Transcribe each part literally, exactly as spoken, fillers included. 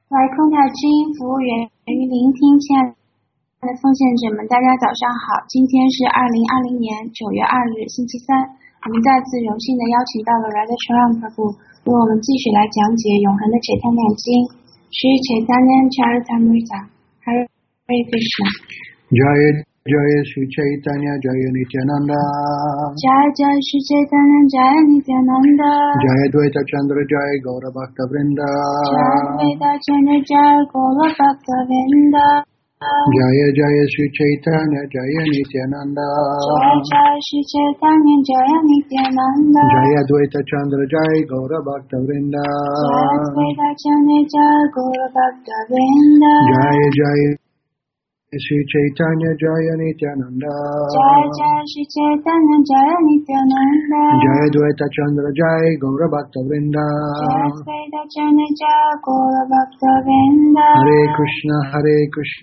来空塔之音服务源于聆听，亲爱的奉献者们，大家早上好。今天是二零二零年九月二日，星期三。我们再次荣幸的邀请到了 Radha Charan Prabhu 为我们继续来讲解永恒的解脱念经 Sri Chaitanya Charitamrita。 Hare Krishna。 Jaya Jaya Sri Chaitanya Jaya Nityananda Jaya Jaya Sri Chaitanya Jaya Nityananda Jaya Dvaita Chandra Jaya Gaura Bhakta Vrinda Jaya Dvaita Chandra Jaya Gaura Bhakta Vrinda Jaya Jaya Sri Chaitanya Jaya Nityananda Jaya Jaya Sri Chaitanya Jaya Nityananda Jaya Dvaita Chandra Jaya Gaura Bhakta Vrinda Jaya Dvaita Chandra Jaya Gaura Bhakta Vrinda Jaya Jaya Sri Chaitanya Jaya Nityananda Jaya Jaya Sri Chaitanya Jaya Nityananda Jaya Dvaita Chandra Jaya Gaura Bhakta Vrinda Jaya Dvaita Chandra Jaya Gaura Bhakta Vrinda Hare Krishna Hare Krishna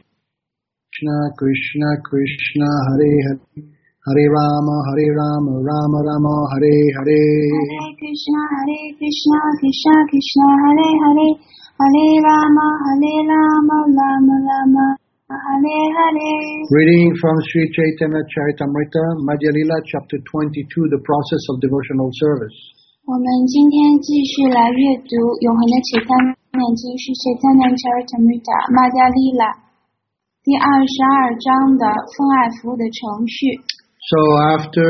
Krishna Krishna Hare Hare Hare Rama Hare Rama Rama Rama Hare Hare Hare Krishna Hare Krishna Krishna Krishna Hare Hare Hare Rama Hare Rama Rama Rama Hare Hare. Reading from Sri Chaitanya Charitamrita, Madhya Lila, Chapter twenty-two, The Process of Devotional Service. 我们今天继续来阅读永恒的解脱念经是 Chaitanya Charitamrita Madhya Lila 第二十二章的奉爱服务的程序。 So after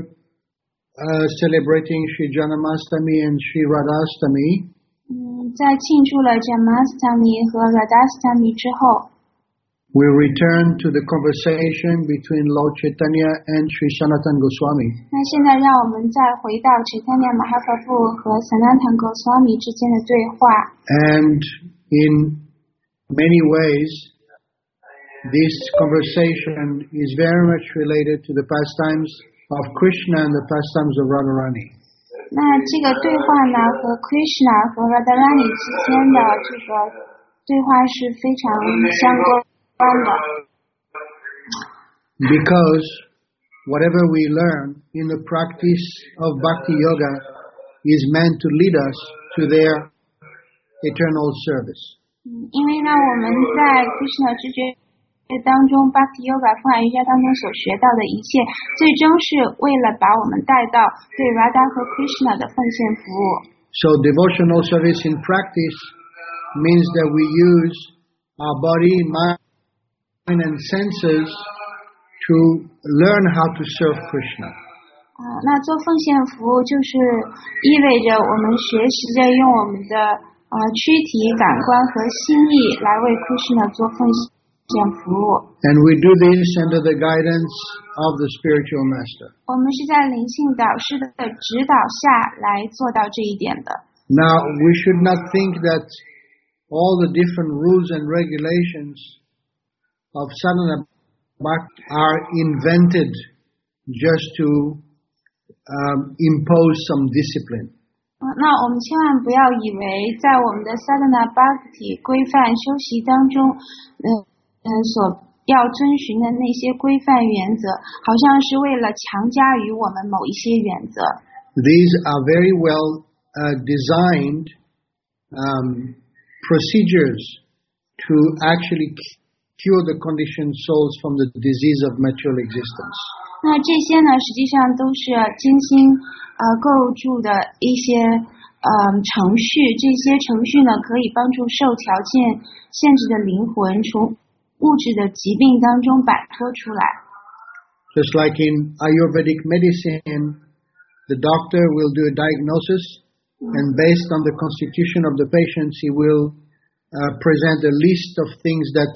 uh, celebrating Sri Janamastami and Sri Radhastami, 嗯，在庆祝了 Janmastami 和 Radhastami 之后， we return to the conversation between Lord Chaitanya and Sri Sanatana Goswami. 那现在让我们再回到 Chaitanya Mahaprabhu 和 Sanatana Goswami 之间的对话。 And in many ways, this conversation is very much related to the pastimes of Krishna and the pastimes of Radharani. 那这个对话呢，和 Krishna 和 Radharani 之间的这个对话是非常相关的。 Because whatever we learn in the practice of Bhakti Yoga is meant to lead us to their eternal service. 嗯，因为呢，我们在 Krishna 知觉当中 Bhakti Yoga 风雅瑜伽当中所学到的一切，最终是为了把我们带到对 Radha 和 Krishna 的奉献服务。 So devotional service in practice means that we use our body, mind, and senses to learn how to serve Krishna. 啊，那做奉献服务就是意味着我们学习着用我们的呃躯体、感官和心意来为 Krishna 做奉献。 And we do this under the guidance of the spiritual master. 我们是在灵性导师的指导下来做到这一点的。 Now, we should not think that all the different rules and regulations of sadhana bhakti are invented just to um, impose some discipline. 那我们千万不要以为在我们的 sadhana bhakti 规范修习当中，嗯、呃。 嗯，所要遵循的那些规范原则，好像是为了强加于我们某一些原则。 These are very well uh, designed um, procedures to actually cure the conditioned souls from the disease of material existence. 那这些呢，实际上都是精心呃构筑的一些呃程序，这些程序呢，可以帮助受条件限制的灵魂从 物质的疾病当中摆脱出来。 Just like in Ayurvedic medicine, the doctor will do a diagnosis, mm. and based on the constitution of the patient, he will uh, present a list of things that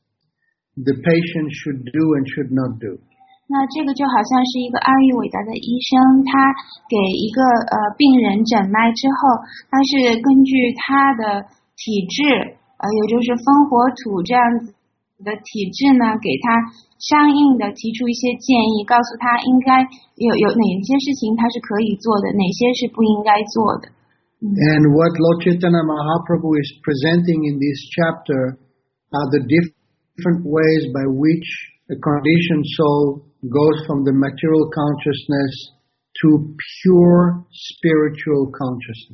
the patient should do and should not do. 那这个就好像是一个阿育伟达的医生，他给一个呃病人诊脉之后，他是根据他的体质，呃，也就是风火土这样子 的体质呢，给他相应的提出一些建议，告诉他应该有有哪些事情他是可以做的，哪些是不应该做的。嗯、 And what Lord Chaitanya Mahaprabhu is presenting in this chapter are the different ways by which a conditioned soul goes from the material consciousness to pure spiritual consciousness.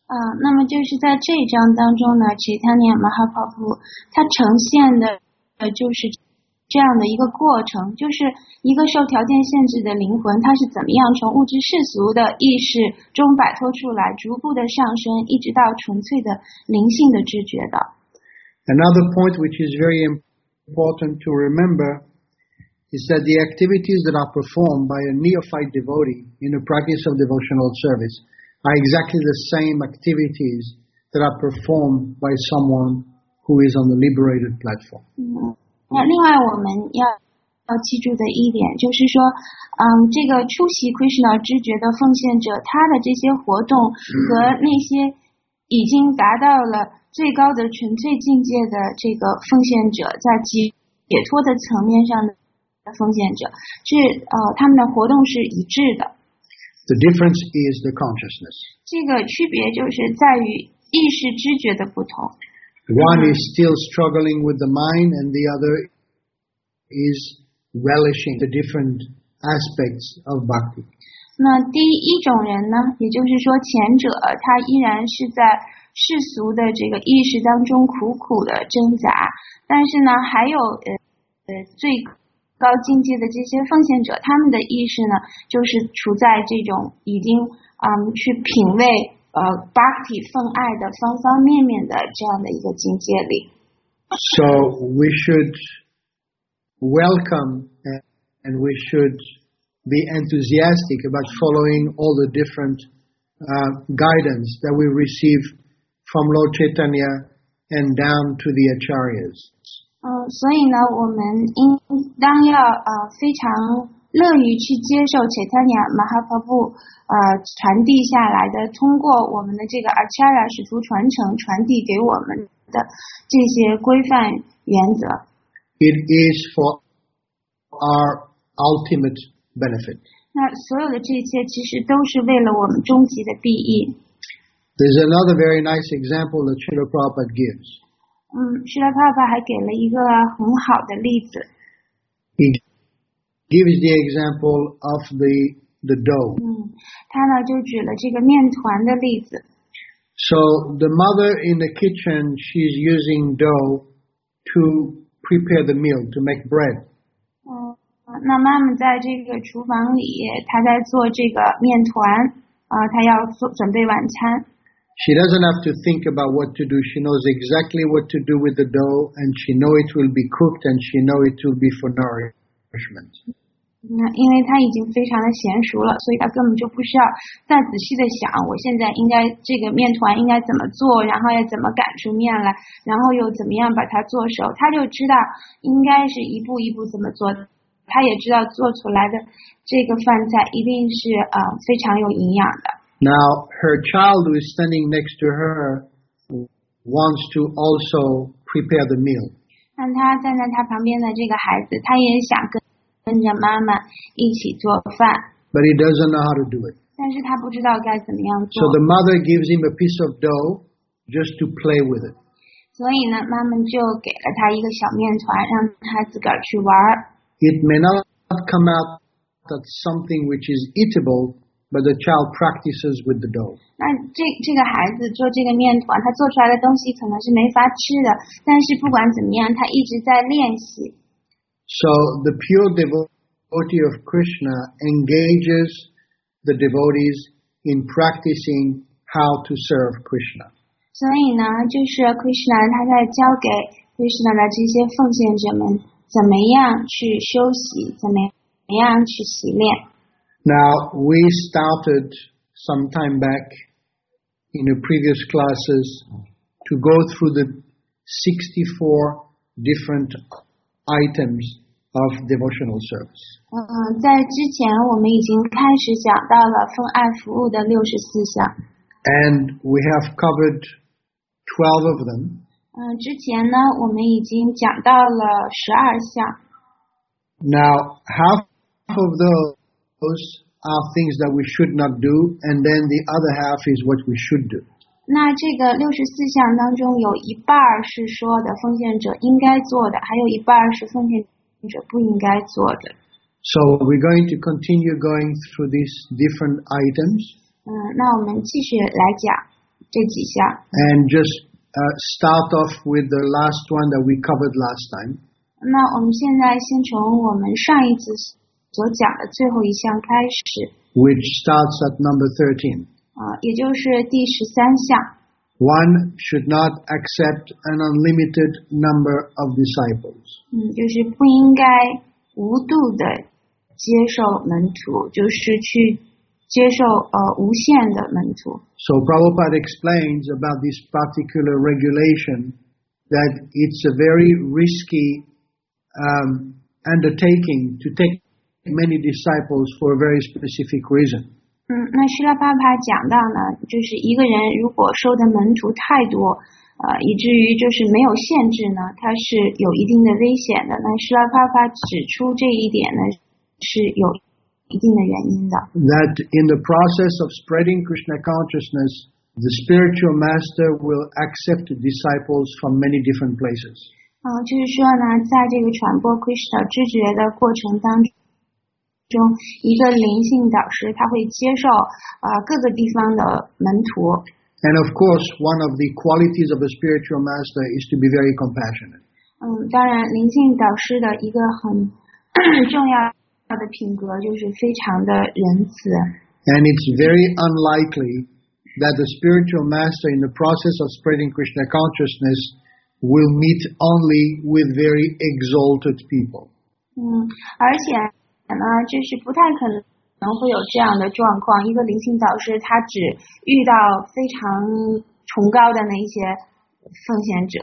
啊，那么就是在这一章当中呢 Chaitanya Mahaprabhu 他呈现的呃就是这样的一个过程，就是一个受条件限制的灵魂，它是怎么样从物质世俗的意识中摆脱出来，逐步的上升，一直到纯粹的灵性的知觉的。 Another point which is very important to remember is that the activities that are performed by a neophyte devotee in the practice of devotional service are exactly the same activities that are performed by someone who is on the liberated platform. 嗯，那另外我们要要记住的一点就是说，嗯，这个出席 Krishna 知觉的奉献者，他的这些活动和那些已经达到了最高的纯粹境界的这个奉献者，在解解脱的层面上的奉献者，是呃他们的活动是一致的。 The difference is the consciousness. 这个区别就是在于意识知觉的不同。 One is still struggling with the mind, and the other is relishing the different aspects of bhakti. 那第一种人呢，也就是说前者他依然是在世俗的这个意识当中苦苦的挣扎，但是呢还有呃呃最高境界的这些奉献者，他们的意识呢就是处在这种已经嗯去品味呃 bhakti 奉爱的方方面面的这样的一个境界里。 So we should welcome and we should be enthusiastic about following all the different uh, guidance that we receive from Lord Chaitanya and down to the acharyas. 嗯，所以呢，我们应当要呃非常乐于去接受 Chaitanya Mahaprabhu 呃传递下来的，通过我们的这个 Acharya 使徒传承传递给我们的这些规范原则。 It is for our ultimate benefit. 那所有的这些其实都是为了我们终极的裨益。 There's another very nice example that Srila Prabhupada gives. 嗯，释迦爸爸还给了一个很好的例子。 He gives the example of the the dough. 嗯，他呢就举了这个面团的例子。 So the mother in the kitchen, she's using dough to prepare the meal, to make bread. 嗯，那妈妈在这个厨房里，她在做这个面团，啊、呃，她要做准备晚餐。 She doesn't have to think about what to do. She knows exactly what to do with the dough, and she knows it will be cooked, and she knows it will be for nourishment. 那因为她已经非常的娴熟了，所以她根本就不需要再仔细的想，我现在应该这个面团应该怎么做，然后要怎么擀出面来，然后又怎么样把它做熟，她就知道应该是一步一步怎么做。她也知道做出来的这个饭菜一定是呃非常有营养的。 Now, her child who is standing next to her wants to also prepare the meal. 那他站在他旁边的这个孩子，他也想跟跟着妈妈一起做饭。 But he doesn't know how to do it. 但是他不知道该怎么样做。 So the mother gives him a piece of dough just to play with it. 所以呢，妈妈就给了他一个小面团，让他自个儿去玩。 It may not come out as something which is eatable, but the child practices with the dough. 那这这个孩子做这个面团，他做出来的东西可能是没法吃的，但是不管怎么样，他一直在练习。 So the pure devotee of Krishna engages the devotees in practicing how to serve Krishna. 所以呢，就是 Krishna 他在教给 Krishna 的这些奉献者们，怎么样去修习，怎么样去习练。 Now, we started some time back in the previous classes to go through the sixty-four different items of devotional service. 嗯，在之前我们已经开始讲到了奉爱服务的六十四项。 And we have covered twelve of them. 嗯，之前呢，我们已经讲到了十二项。 Now, half of those Those are things that we should not do, and then the other half is what we should do. 那这个六十四项当中，有一半是说的奉献者应该做的，还有一半是奉献者不应该做的。 So we're going to continue going through these different items. 嗯，那我们继续来讲。 这几项。 And just uh, start off with the last one that we covered last time. 那我们现在先从我们上一次所讲的最后一项开始。 Which starts at number thirteen. 啊、呃，也就是第十三项。 One should not accept an unlimited number of disciples. 嗯，就是不应该无度的接受门徒，就是去接受呃无限的门徒。 So Prabhupada explains about this particular regulation that it's a very risky um, undertaking to take many disciples for a very specific reason. 嗯，那施拉巴帕讲到呢，就是一个人如果收的门徒太多，呃，以至于就是没有限制呢，它是有一定的危险的。那施拉巴帕指出这一点呢，是有一定的原因的。 That in the process of spreading Krishna consciousness, the spiritual master will accept disciples from many different places. 嗯、呃，就是说呢，在这个传播 Krishna 知觉的过程当中。中一个灵性导师他会接受啊、呃、各个地方的门徒。 And of course, one of the qualities of a spiritual master is to be very compassionate. 嗯，当然，灵性导师的一个很重要的品格就是非常的仁慈。 And it's very unlikely that the spiritual master in the process of spreading Krishna consciousness will meet only with very exalted people. 嗯，而且呢，就是不太可能会有这样的状况。一个灵性导师，他只遇到非常崇高的那些奉献者。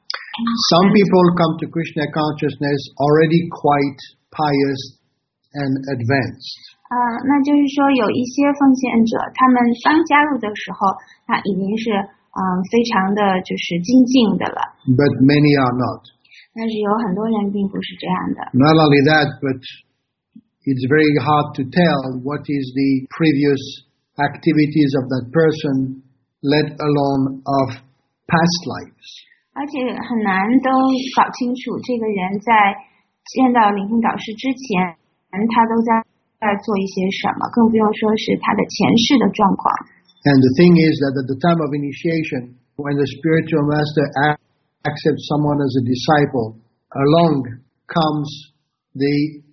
Some people come to Krishna consciousness already quite pious and advanced. 啊、呃，那就是说有一些奉献者，他们刚加入的时候，他已经是嗯、呃、非常的就是精进的了。 But many are not. 但是有很多人并不是这样的。 Not only that, but it's very hard to tell what is the previous activities of that person, let alone of past lives. 而且很难都搞清楚这个人在见到灵性导师之前，他都在在做一些什么，更不用说是他的前世的状况。 And the thing is that at the time of initiation, when the spiritual master accepts someone as a disciple, along comes the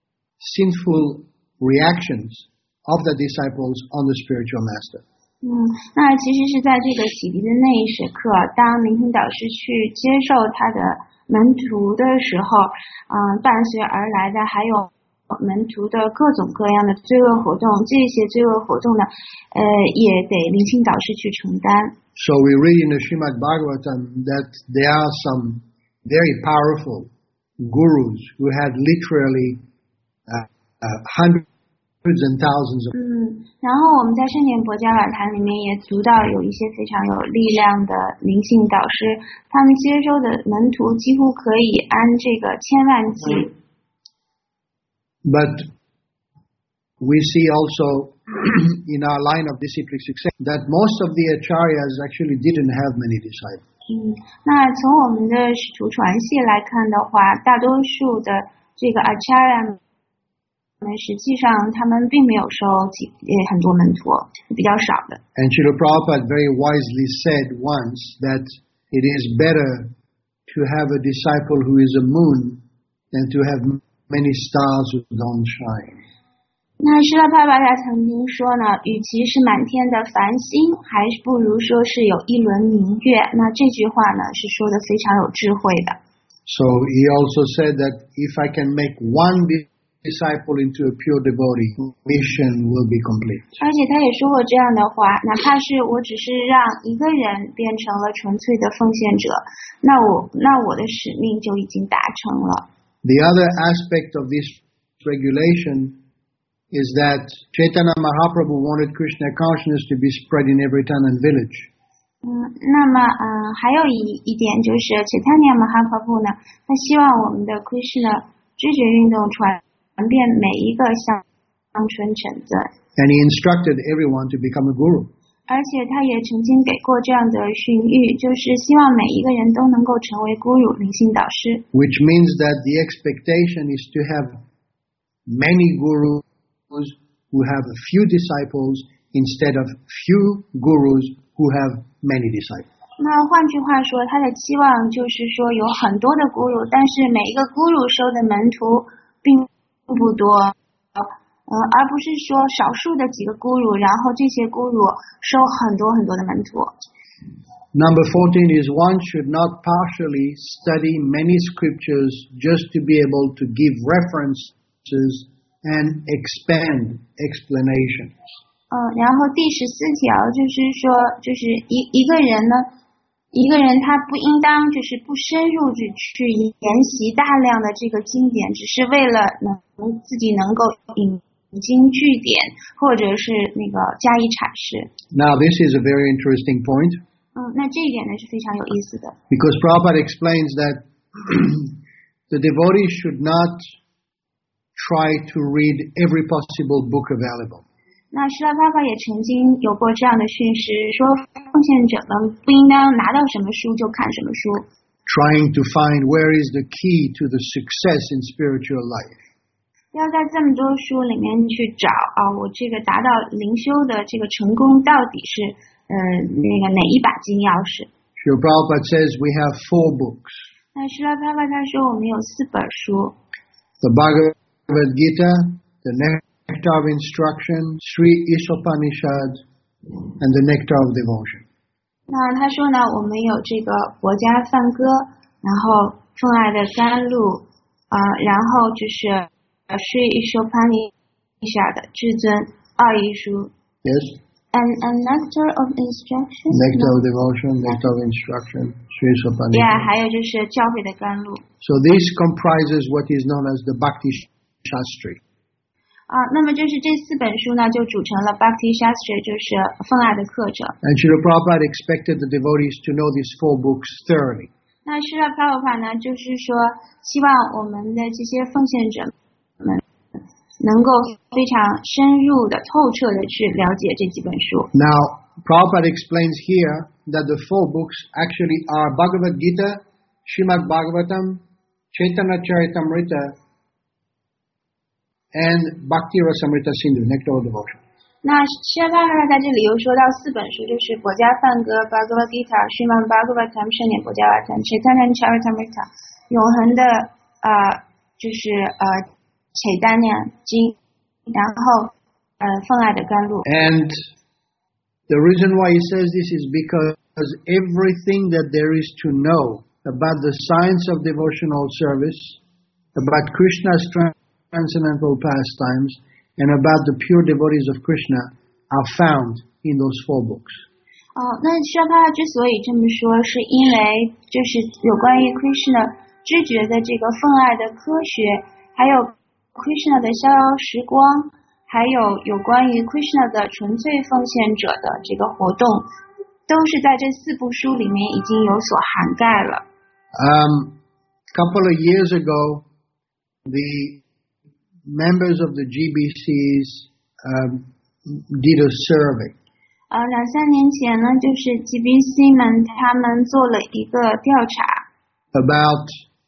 sinful reactions of the disciples on the spiritual master. 嗯，那其实是在这个洗涤的那一时刻，当灵性导师去接受他的门徒的时候，嗯，伴随而来的还有门徒的各种各样的罪恶活动，这些罪恶活动呢，呃，也得灵性导师去承担。 So we read in the Srimad Bhagavatam that there are some very powerful gurus who had literally Uh, uh, hundreds and thousands of 嗯，然后我们在圣典博伽瓦坛里面也读到有一些非常有力量的灵性导师，他们接收的门徒几乎可以按这个千万计。 But we see also in our line of disciplic success that most of the acharyas actually didn't have many disciples. 嗯，那从我们的使徒传系来看的话，大多数的这个 acharya实际上他们并没有收几很多门徒，比较少的。 And Srila Prabhupada very wisely said once that it is better to have a disciple who is a moon than to have many stars who don't shine. 那施拉帕巴达曾经说呢，与其是满天的繁星，还是不如说是有一轮明月。那这句话呢，是说的非常有智慧的。 So he also said that if I can make one disciple into a pure devotee, mission will be complete. 而且他也说过这样的话，哪怕是我只是让一个人变成了纯粹的奉献者，那我那我的使命就已经达成了。 The other aspect of this regulation is that Chaitanya Mahaprabhu wanted Krishna consciousness to be spread in every town and village. 嗯，那么嗯、呃，还有一一点就是 Chaitanya Mahaprabhu 呢，他希望我们的 Krishna 知觉运动传传遍每一个乡村城镇。 And he instructed everyone to become a guru. 而且他也曾经给过这样的训谕，就是希望每一个人都能够成为 guru 灵性导师。 Which means that the expectation is to have many gurus who have a few disciples instead of few gurus who have many disciples. 那换句话说，他的期望就是说有很多的咕噜，但是每一个咕噜收的门徒并不多，呃，而不是说少数的几个咕噜，然后这些咕噜收很多很多的门徒。 Number fourteen is one should not partially study many scriptures just to be able to give references and expand explanations. 嗯，然后第十四条就是说，就是一一个人呢。一个人他不应当就是不深入去去研习大量的这个经典，只是为了能自己能够引经据典，或者是那个加以阐释。 Now this is a very interesting point. 嗯，那这一点呢是非常有意思的。 Because Prabhupada explains that the devotee should not try to read every possible book available. 那施拉帕帕也曾经有过这样的训示，说奉献者们不应当拿到什么书就看什么书。 Trying to find where is the key to the success in spiritual life. 要在这么多书里面去找啊，我这个达到灵修的这个成功到底是呃那个哪一把金钥匙？ Srila Prabhupada says we have four books. 那施拉帕帕他说我们有四本书。 The Bhagavad Gita, the Nectar of Instruction, Sri Isopanishad, and the Nectar of Devotion. 那他说呢，我们有这个国家梵歌，然后奉爱的甘露，啊、呃，然后就是Sri Isopanishad 至尊二义书。 Yes. And and Nectar of Instruction. Nectar of Devotion, Nectar of Instruction, Sri Isopanishad. Yeah, 还有就是教诲的甘露。 So this comprises what is known as the Bhakti Shastri. 啊，那么就是这四本书呢，就组成了 Bhakti Shastri， 就是奉爱的课程。 And Srila Prabhupada expected the devotees to know these four books thoroughly. 那施拉帕帕呢，就是说希望我们的这些奉献者们能够非常深入的、透彻的去了解这几本书。 Now, Prabhupada explains here that the four books actually are Bhagavad Gita, Srimad Bhagavatam, Chaitanya Charitamrita, and Bhakti Rasamrita Sindhu, Nectar of Devotion. 那施拉帕帕在这里又说到四本书，就是《博家梵歌》、《Bhagavad Gita》、《Srimad Bhagavatam》、《圣典博家瓦坦》、《Chaitanya Charitamrita》、永恒的呃，就是呃《Chaitanya》经，然后呃奉爱的甘露。 And the reason why he says this is because everything that there is to know about the science of devotional service, about Krishna's transcendental pastimes, and about the pure devotees of Krishna are found in those four books. 哦，那施拉帕帕之所以这么说，是因为就是有关于 Krishna 知觉的这个奉爱的科学，还有 Krishna 的逍遥时光，还有有关于 Krishna 的纯粹奉献者的这个活动，都是在这四部书里面已经有所涵盖了。 Um, a couple of years ago, the members of the G B Cs um, did a survey. 呃，两三年前呢，就是 G B C 们他们做了一个调查 about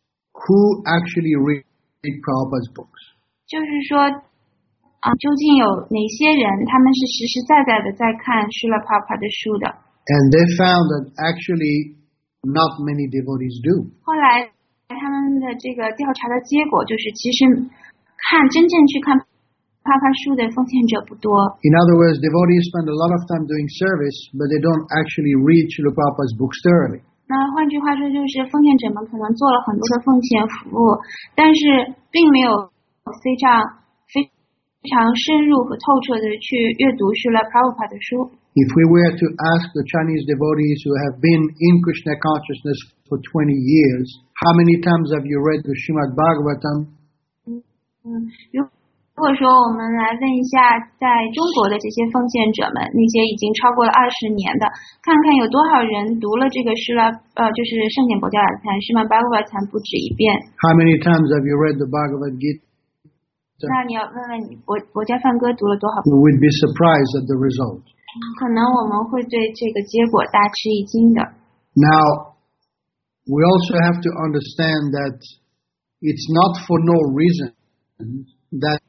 who actually read Prabhupada's books. 就是说啊，究竟有哪些人他们是实实在在的在看施拉帕帕的书的？ And they found that actually not many devotees do. 后来他们的这个调查的结果就是，其实看真正去看帕帕书的奉献者不多。 In other words, devotees spend a lot of time doing service, but they don't actually read Srila Prabhupada's books thoroughly. 那换句话说，就是奉献者们可能做了很多的奉献服务，但是并没有非常非常深入和透彻的去阅读施拉帕帕的书。 If we were to ask the Chinese devotees who have been in Krishna consciousness for twenty years, how many times have you read the Srimad Bhagavatam? 嗯，如如果说我们来问一下在中国的这些奉献者们，那些已经超过了二十年的，看看有多少人读了这个施拉呃，就是圣典博伽瓦坛、施曼巴格瓦坛不止一遍。 How many times have you read the Bhagavad Gita? 那你要问问你博博伽梵歌读了多少？ We would be surprised at the result. 可能我们会对这个结果大吃一惊的。 Now, we also have to understand that it's not for no reason that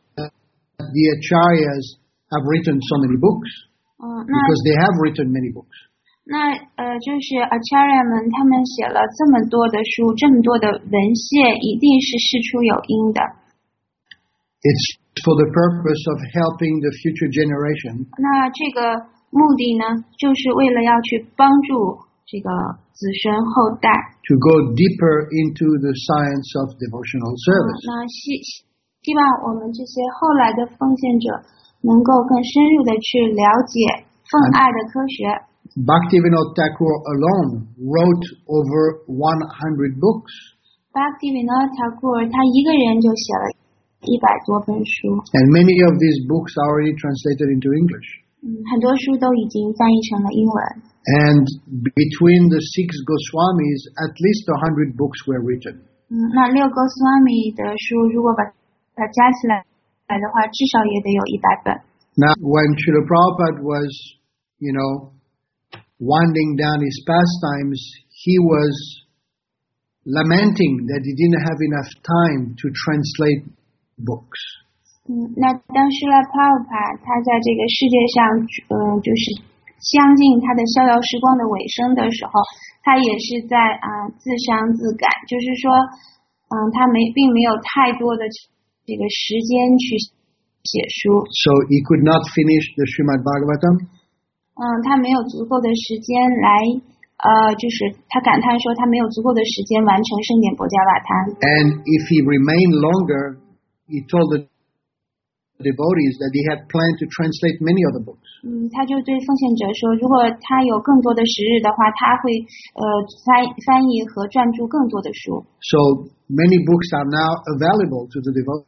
the acharyas have written so many books, 嗯，那 because they have written many books. 那呃，就是 Acharya 们他们写了这么多的书，这么多的文献，一定是事出有因的。 It's for the purpose of helping the future generation. 那这个目的呢，就是为了要去帮助这个子孙后代 to go deeper into the science of devotional 嗯 service. 那希希望我们这些后来的奉献者能够更深入的去了解奉爱的科学。 Bhaktivinoda Thakur alone wrote over one hundred books. Bhaktivinoda Thakur 他一个人就写了一百多本书， And many of these books are already translated into English. 嗯，很多书都已经翻译成了英文。 And between the six Goswamis, at least one hundred books were written. 嗯，那六个 Swami 的书，如果把它加起来来的话，至少也得有一百本。 Now, when Srila Prabhupada was, you know, winding down his pastimes, he was lamenting that he didn't have enough time to translate books. 嗯，那当时呢 Prabhupada 他在这个世界上，呃，就是将近他的逍遥时光的尾声的时候，他也是在啊、呃、自伤自感，就是说，嗯，他没并没有太多的这个时间去写书， So he could not finish the Srimad Bhagavatam. 嗯，他没有足够的时间来，呃，就是他感叹说他没有足够的时间完成圣典博伽瓦坛。 And if he remained longer, he told the devotees that he had planned to translate many other books. 嗯，他就对奉献者说，如果他有更多的时日的话，他会呃翻翻译和撰著更多的书。 So many books are now available to the devotees.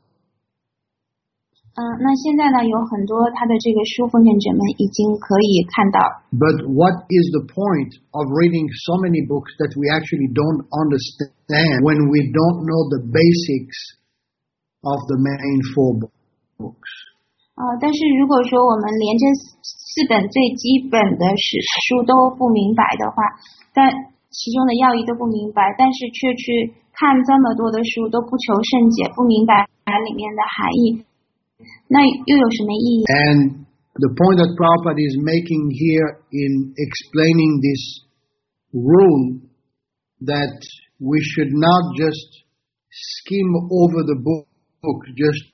嗯，那现在呢，有很多他的这个书，奉献者们已经可以看到。 But what is the point of reading so many books that we actually don't understand when we don't know the basics of the main four books? 啊、但是如果说我们连这四本最基本的史书都不明白的话，但其中的要义都不明白，但是却去看这么多的书都不求甚解，不明白里面的含义，那又有什么意义？ And the point that Prabhupada is making here in explaining this rule that we should not just skim over the book just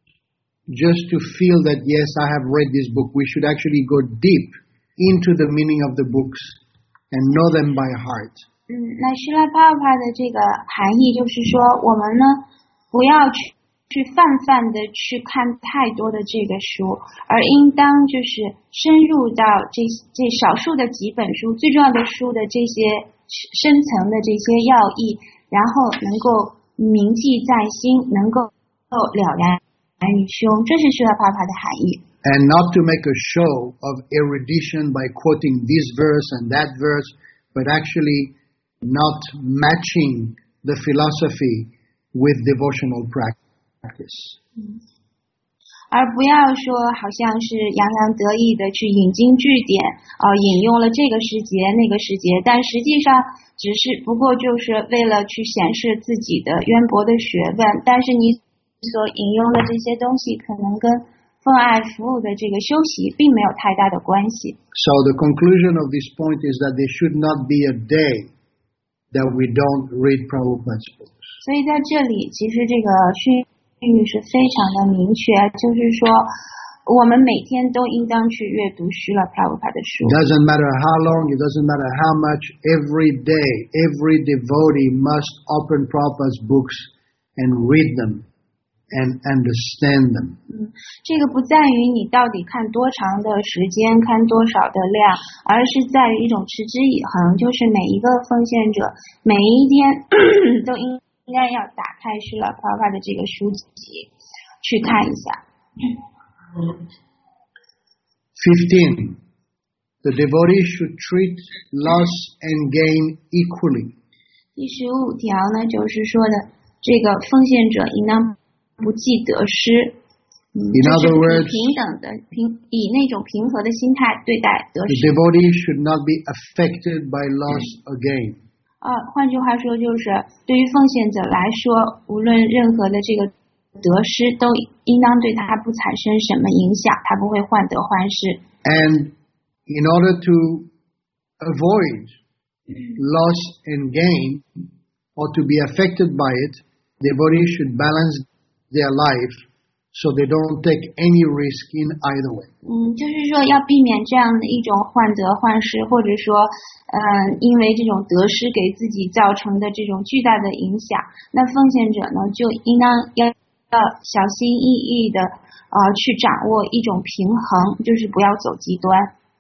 just to feel that yes, I have read this book. We should actually go deep into the meaning of the books and know them by heart. 嗯，那希拉帕帕的这个含义就是说，我们呢不要去去泛泛的去看太多的这个书，而应当就是深入到这这少数的几本书，最重要的书的这些深层的这些要义，然后能够铭记在心，能够了然于胸，这是希拉帕帕的含义。 And not to make a show of erudition by quoting this verse and that verse, but actually not matching the philosophy with devotional practice. 而不要说好像是洋洋得意的去引经据典，呃，引用了这个时节那个时节，但实际上只是不过就是为了去显示自己的渊博的学问，但是你所引用的这些东西可能跟奉爱服务的这个修习并没有太大的关系。 So the conclusion of this point is that there should not be a day that we don't read Prabhupada's books. 所以在这里，其实这个训谕是非常的明确，就是说我们每天都应当去阅读希拉帕布帕的书。 It doesn't matter how long, it doesn't matter how much, every day, every devotee must open Prabhupada's books and read them and understand them. 嗯，这个不在于你到底看多长的时间，看多少的量，而是在于一种持之以恒，就是每一个奉献者每一天都应应该要打开希拉帕布帕的这个书籍去看一下。 fifteen. The devotee should treat loss and gain equally. 第十五条呢，就是说的这个奉献者应当不计得失，嗯， In 就是 other 以 words, 平等的平以那种平和的心态对待得 the 失。 devotee should not be affected by loss or gain. 啊，换句话说，就是对于奉献者来说，无论任何的这个得失，都应当对他不产生什么影响，他不会患得患失。 And in order to avoid loss and gain or to be affected by it, devotees should balance their life so they don't take any risk in either way. 嗯，就是说要避免这样的一种患得患失，或者说，嗯、呃，因为这种得失给自己造成的这种巨大的影响，那奉献者呢就应当要要小心翼翼的呃去掌握一种平衡，就是不要走极端。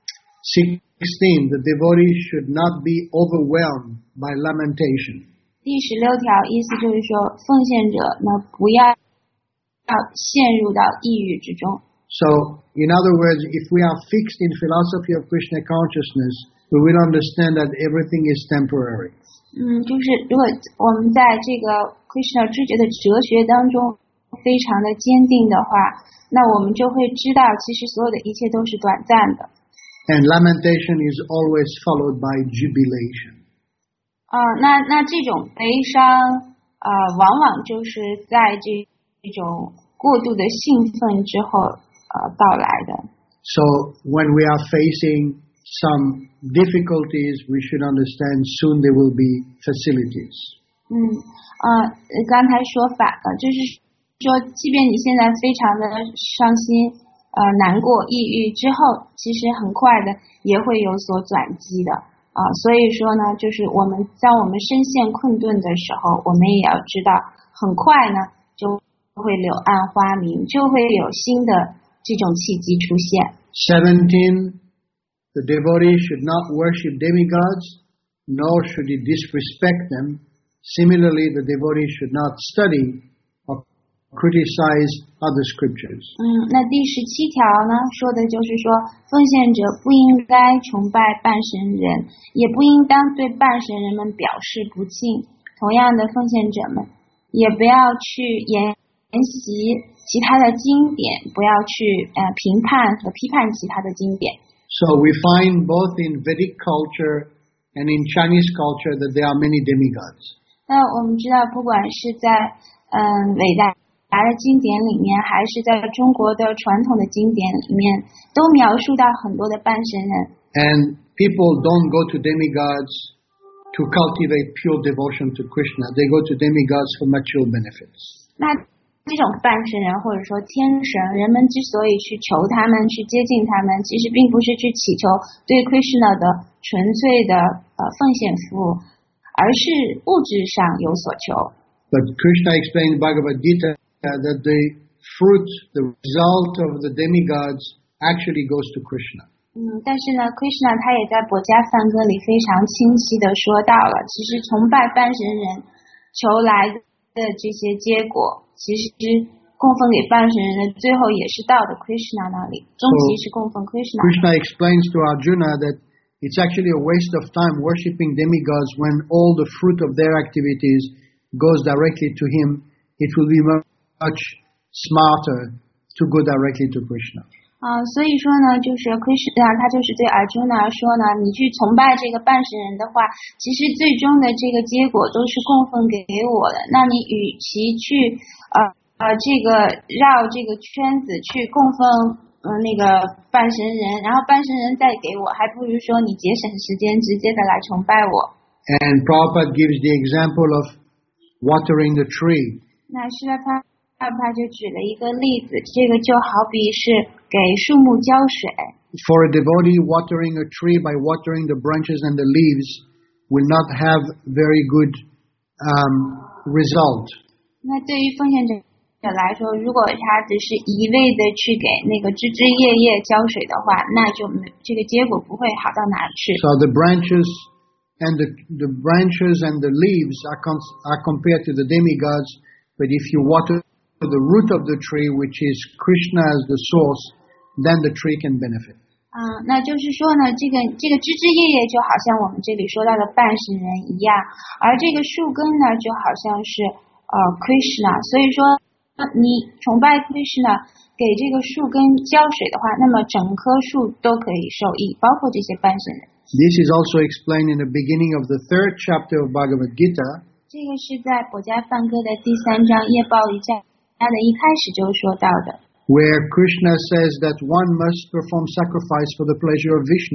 sixteen, the devotee should not be overwhelmed by lamentation. 第十六条意思就是说，奉献者呢不要要陷入到抑郁之中。 So, in other words, if we are fixed in philosophy of Krishna consciousness, we will understand that everything is temporary. 嗯，就是如果我们在这个 Krishna 知觉的哲学当中非常的坚定的话，那我们就会知道，其实所有的一切都是短暂的。 And lamentation is always followed by jubilation. 啊、呃，那那这种悲伤，呃，往往就是在这这种过度的兴奋之后，呃，到来的。 So when we are facing some difficulties, we should understand soon there will be facilities. 嗯，呃，刚才说反了，就是说，即便你现在非常的伤心，呃，难过、抑郁之后，其实很快的也会有所转机的啊、呃。所以说呢，就是我们当我们深陷困顿的时候，我们也要知道，很快呢就会柳暗花明，就会有新的这种契机出现。 seventeen, the devotee should not worship demigods, nor should he disrespect them. Similarly, the devotee should not study or criticize other scriptures. 嗯，那第十七条呢，说的就是说，奉献者不应该崇拜半神人，也不应当对半神人们表示不敬。同样的，奉献者们也不要去研研习其他的经典，不要去呃评判和批判其他的经典。 So we find both in Vedic culture and in Chinese culture that there are many demigods. 那我们知道，不管是在嗯伟大的经典里面，还是在中国的传统的经典里面，都描述到很多的半神人。 And people don't go to demigods to cultivate pure devotion to Krishna. They go to demigods for material benefits. 那这种半神人或者说天神，人们之所以去求他们，去接近他们，其实并不是去祈求对 Krishna 的纯粹的呃奉献服务，而是物质上有所求。 But Krishna explained in Bhagavad Gita that the fruit, the result of the demigods actually goes to Krishna. 嗯，但是呢 ，Krishna 他也在《迦梵歌》里非常清晰的说到了，其实崇拜半神人求来的这些结果，其实供奉给半神人的，最后也是到的 Krishna 那里，终极是供奉 Krishna。 Krishna explains to Arjuna that it's actually a waste of time worshipping demigods when all the fruit of their activities goes directly to him. It will be much smarter to go directly to Krishna. 啊，所以说呢，就是 Krishna 他就是对 Arjuna 说呢，你去崇拜这个半神人的话，其实最终的这个结果都是供奉给我的。那你与其去呃呃这个绕这个圈子去供奉呃那个半神人，然后半神人再给我，还不如说你节省时间，直接的来崇拜我。 And Prabhupada gives the example of watering the tree. 那是的，他他就举了一个例子，这个就好比是给树木浇水。 For a devotee, watering a tree by watering the branches and the leaves will not have very good um, result. 那对于奉献者来说，如果他只是一味的去给那个枝枝叶叶浇水的话，那就没这个结果不会好到哪去。 So the branches and the the branches and the leaves are cons- are compared to the demigods, but if you water the root of the tree, which is Krishna as the source, then the tree can benefit. 嗯，那就是说呢，这个这个枝枝叶叶就好像我们这里说到的半神人一样，而这个树根呢，就好像是呃 Krishna。所以说，你崇拜 Krishna， 给这个树根浇水的话，那么整棵树都可以受益，包括这些半神人。 This is also explained in the beginning of the third chapter of Bhagavad Gita. 这个是在《迦梵歌》的第三章业报瑜伽的一开始就说到的。 Where Krishna says that one must perform sacrifice for the pleasure of Vishnu.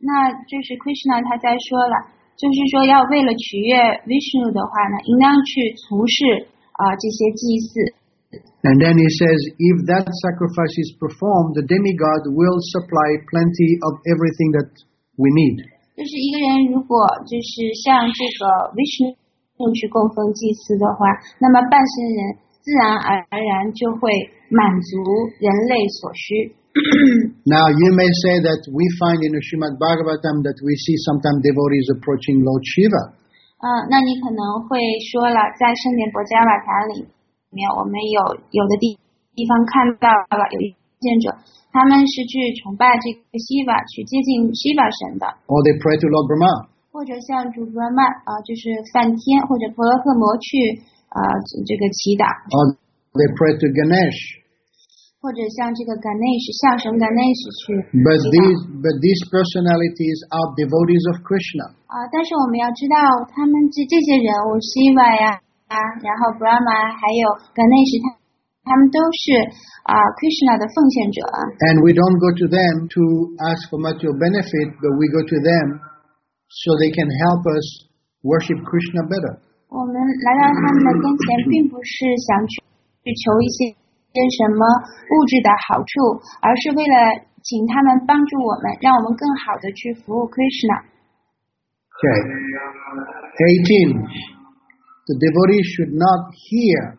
那就是 Krishna 他在说了，就是说要为了取悦 Vishnu 的话呢，应当去从事啊、呃、这些祭祀。 And then he says, if that sacrifice is performed, the demigod will supply plenty of everything that we need. 就是一个人如果就是向这个 Vishnu 去供奉祭祀的话，那么半身人自然而然就会满足人类所需。 Now you may say that we find in the Srimad Bhagavatam that we see sometimes devotees approaching Lord Shiva. 嗯，那你可能会说了，在圣典博迦瓦塔里面，我们有有的地地方看到了有一见者，他们是去崇拜这个 Shiva， 去接近 Shiva 神的。 Or they pray to Lord Brahma. 或者向主 Brahma 啊、呃，就是梵天或者婆罗诃摩去啊、呃、这个祈祷。 Or they pray to Ganesh. 或者像这个 Ganesh 象神 Ganesh 去。 But these, but these personalities are devotees of Krishna. 啊、呃，但是我们要知道，他们这这些人物 Shiva 呀，啊，然后 Brahma 还有 Ganesh 他他们都是啊、呃、Krishna 的奉献者。 And we don't go to them to ask for material benefit, but we go to them so they can help us worship Krishna better. 我们来到他们的跟前，并不是想去去求一些什么物质的好处，而是为了请他们帮助我们，让我们更好的去服务 Krishna。 Okay. eighteen. The devotee should not hear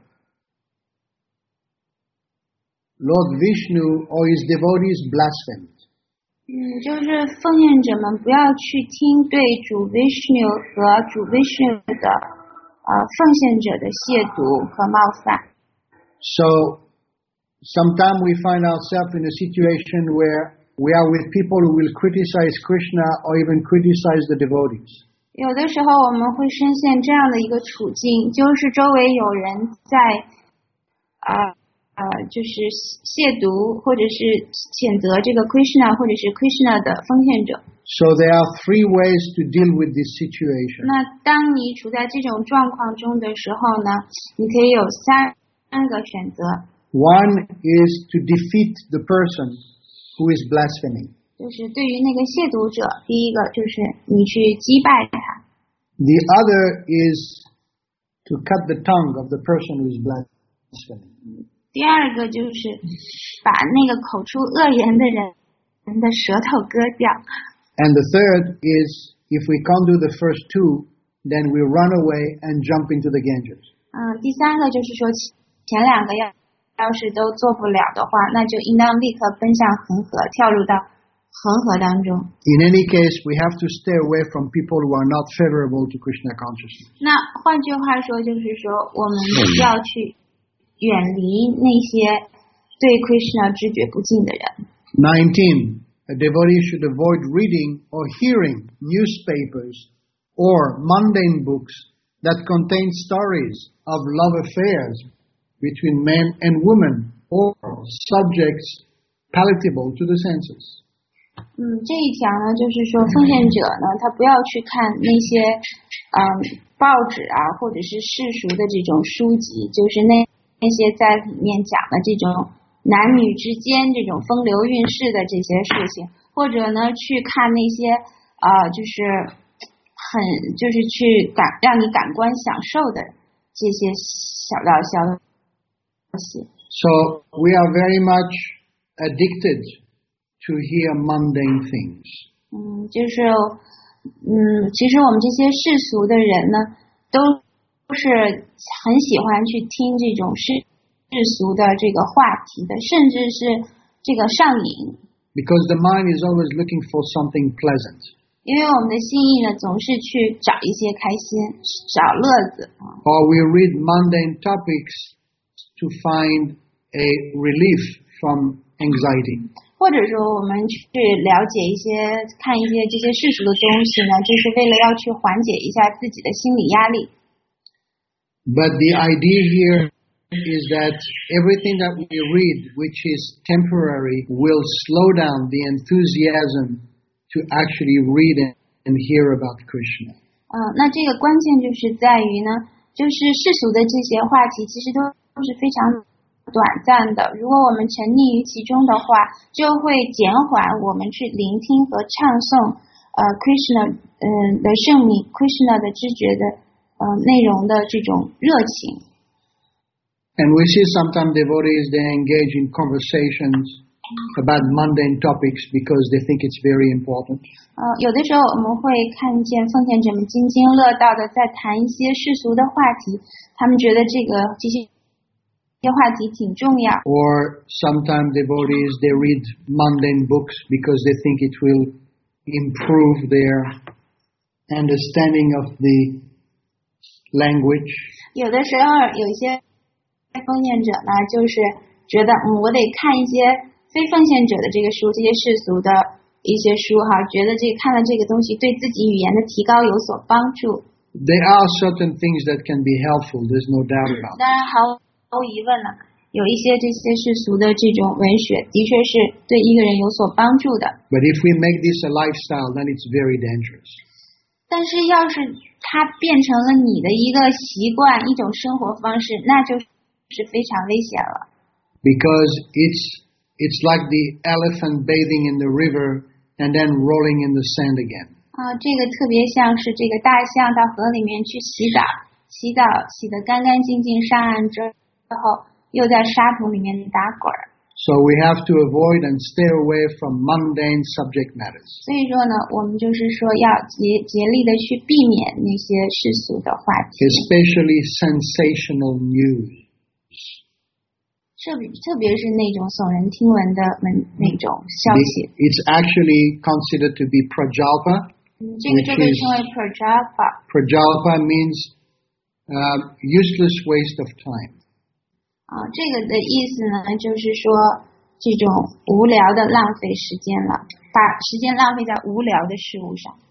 Lord Vishnu or his devotees blaspheme. 嗯，就是奉献者们不要去听对主 Vishnu 和主 Vishnu 的呃奉献者的亵渎和冒犯。 So sometimes we find ourselves in a situation where we are with people who will criticize Krishna or even criticize the devotees. 有的时候我们会深陷这样的一个处境，就是周围有人在呃呃就是亵渎或者是谴责这个 Krishna 或者是 Krishna 的奉献者。 So there are three ways to deal with this situation. 那当你处在这种状况中的时候呢，你可以有三三个选择。 One is to defeat the person who is blaspheming. 就是对于那个亵渎者，第一个就是你去击败他。 The other is to cut the tongue of the person who is blaspheming. 第二个就是把那个口出恶言的人人的舌头割掉。 And the third is, if we can't do the first two, then we run away and jump into the Ganges. 嗯，第三个就是说前两个要要是都做不了的话，那就应当立刻奔向恒河，跳入到恒河当中。 In any case, we have to stay away from people who are not favorable to Krishna consciousness. 那换句话说，就是说我们要去远离那些对 Krishna 知觉不敬的人。 nineteen. A devotee should avoid reading or hearing newspapers or mundane books that contain stories of love affairs between men and women or subjects palatable to the senses. 嗯，这一条呢，就是说奉献者呢，他不要去看那些嗯报纸啊，或者是世俗的这种书籍，就是那那些在里面讲的这种男女之间这种风流韵事的这些事情，或者呢去看那些呃就是很就是去感让你感官享受的这些小道消息。 So we are very much addicted to hear mundane things. 嗯，就是嗯，其实我们这些世俗的人呢，都是很喜欢去听这种世世俗的这个话题的，甚至是这个上瘾。 Because the mind is always looking for something pleasant. 因为我们的心意呢，总是去找一些开心，找乐子。 Or we read mundane topics to find a relief from anxiety. 或者说我们去了解一些、看一些这些世俗的东西呢，就是为了要去缓解一下自己的心理压力。 But the idea here is that everything that we read, which is temporary, will slow down the enthusiasm to actually read and hear about Krishna. 嗯，那这个关键就是在于呢，就是世俗的这些话题其实都都是非常短暂的，如果我们沉溺于其中的话，就会减缓我们去聆听和唱诵呃 Krishna 嗯、呃、的圣名 Krishna 的知觉的呃内容的这种热情。 And we see sometimes devotees, they engage in conversations about mundane topics because they think it's very important. 呃，有的时候我们会看见奉献者们津津乐道的在谈一些世俗的话题，他们觉得这个这些这些话题挺重要。 Or sometimes devotees, they read mundane books because they think it will improve their understanding of the language. 有的时候有一些奉献者呢，就是觉得嗯，我得看一些非奉献者的这个书，这些世俗的一些书哈，觉得这个看了这个东西对自己语言的提高有所帮助。 There are certain things that can be helpful, there's no doubt about it. 当然毫无疑问了，有一些这些世俗的这种文学的确是对一个人有所帮助的。 But if we make this a lifestyle, then it's very dangerous. 但是要是它变成了你的一个习惯，一种生活方式，那就是非常危险了。 Because it's it's like the elephant bathing in the river and then rolling in the sand again. 啊，这个特别像是这个大象到河里面去洗澡，洗澡洗得干干净净，上岸之后又在沙土里面打滚儿。 So we have to avoid and stay away from mundane subject matters. 所以说呢，我们就是说要竭竭力的去避免那些世俗的话题， Especially sensational news. 特别特别是那种耸人听闻的那那种消息。 It's actually considered to be prajalpa. 嗯，这个就被称为 prajalpa。 Prajalpa means uh, useless waste of time. 啊，这个的意思呢，就是说这种无聊的浪费时间了，把时间浪费在无聊的事物上。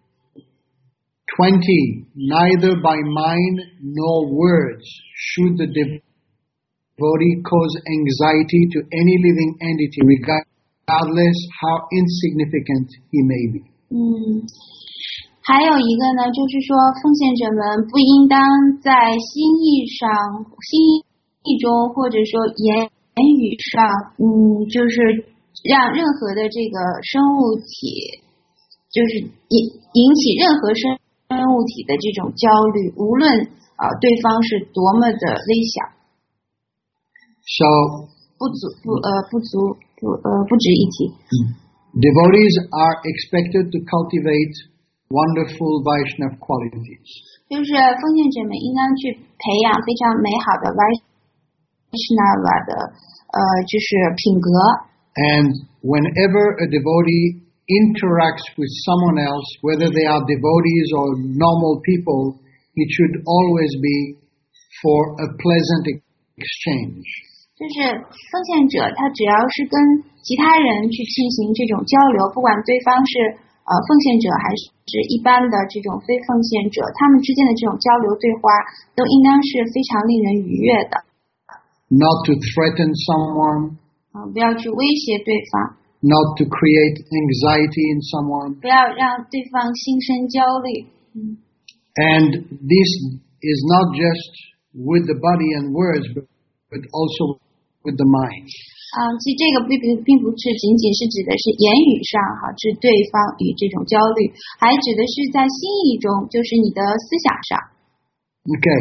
Twenty, neither by mind nor words should the devotee cause anxiety to any living entity, regardless how insignificant he may be. 嗯，还有一个呢，就是说奉献者们不应当在心意上、心意中或者说言语上，嗯，就是让任何的这个生物体，就是引引起任何生物体的这种焦虑，无论啊、呃、对方是多么的微小。 So 不足不呃不足不呃不值一提。 devotees are expected to cultivate wonderful Vaishnava qualities. 就是奉献者们应当去培养非常美好的 Vaishnava 的呃就是品格。 And whenever a devotee interacts with someone else, whether they are devotees or normal people, it should always be for a pleasant exchange. 就是奉献者他只要是跟其他人去进行这种交流，不管对方是呃奉献者还是一般的这种非奉献者，他们之间的这种交流对话都应当是非常令人愉悦的。 Not to threaten someone. 啊、呃，不要去威胁对方。 Not to create anxiety in someone. 不要让对方心生焦虑。嗯。 And this is not just with the body and words, but, but also with the mind. 啊、呃，其实这个并并并不是仅仅是指的是言语上哈，是对方与这种焦虑，还指的是在心意中，就是你的思想上。 Okay.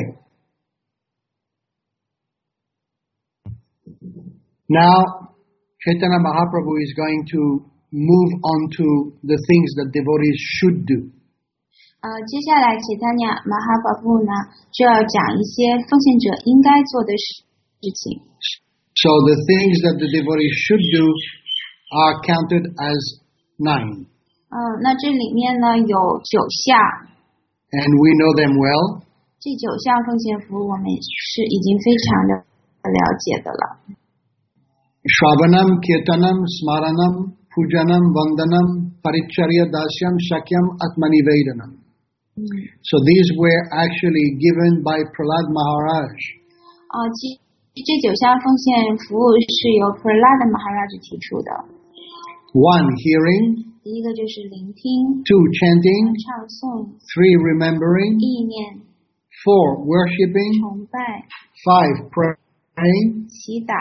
Now, Chaitanya Mahaprabhu is going to move on to the things that devotees should do. 呃，接下来启塔尼亚马哈巴布呢，就要讲一些奉献者应该做的事事情。 So the things that the devotees should do are counted as nine. 嗯、呃，那这里面呢有九项。 And we know them well. 这九项奉献服务我们是已经非常的了解的了。 Shravanam, Kirtanam, Smaranam, Pujanam, Vandanam, Paricharya, Dasyam, Shakyam, Atmanivedanam. Mm. So these were actually given by Prahlad Maharaj. 啊、呃，其这九项奉献服务是由 Prahlad Maharaj 提出的。 One, hearing. 第一个就是聆听。 Two, chanting. 唱诵。 Three, remembering. 意念。 Four, worshipping. 崇拜。 Five, praying. 祈祷。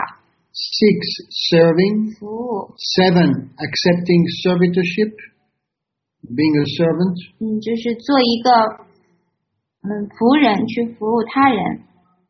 Six, serving. 服务。 Seven, accepting servitorship. being a servant. 嗯，就是做一个嗯仆人去服务他人。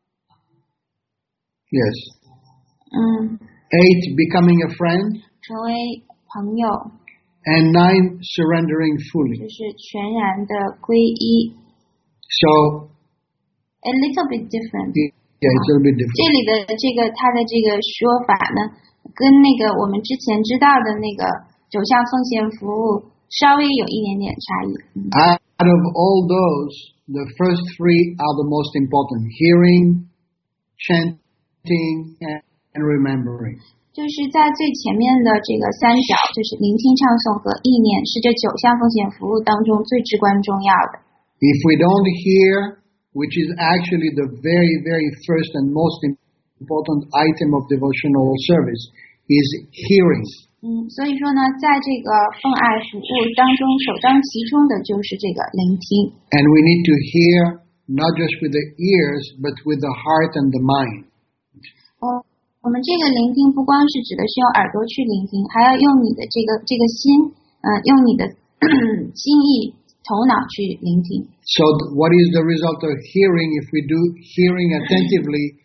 Yes. 嗯。 Eight, becoming a friend. 成为朋友。 And nine, surrendering fully. 就是全然的皈依。 So. A little bit different. Yeah, it's a little bit different. 这里的这个他的这个说法呢，跟那个我们之前知道的那个九项奉献服务稍微有一点点差异。 Out of all those, the first three are the most important: hearing, chanting, and remembering. 就是在最前面的这个三条，就是聆听、唱诵和意念，是这九项奉献服务当中最至关重要的。 If we don't hear, which is actually the very, very first and most important item of devotional service, is hearing. 嗯，所以说呢，在这个奉爱服务当中，首当其冲的就是这个聆听。 And we need to hear not just with the ears, but with the heart and the mind. 哦，我们这个聆听不光是指的是用耳朵去聆听，还要用你的这个这个心，嗯、呃，用你的心意。头脑去聆听。 So what is the result of hearing? If we do hearing attentively,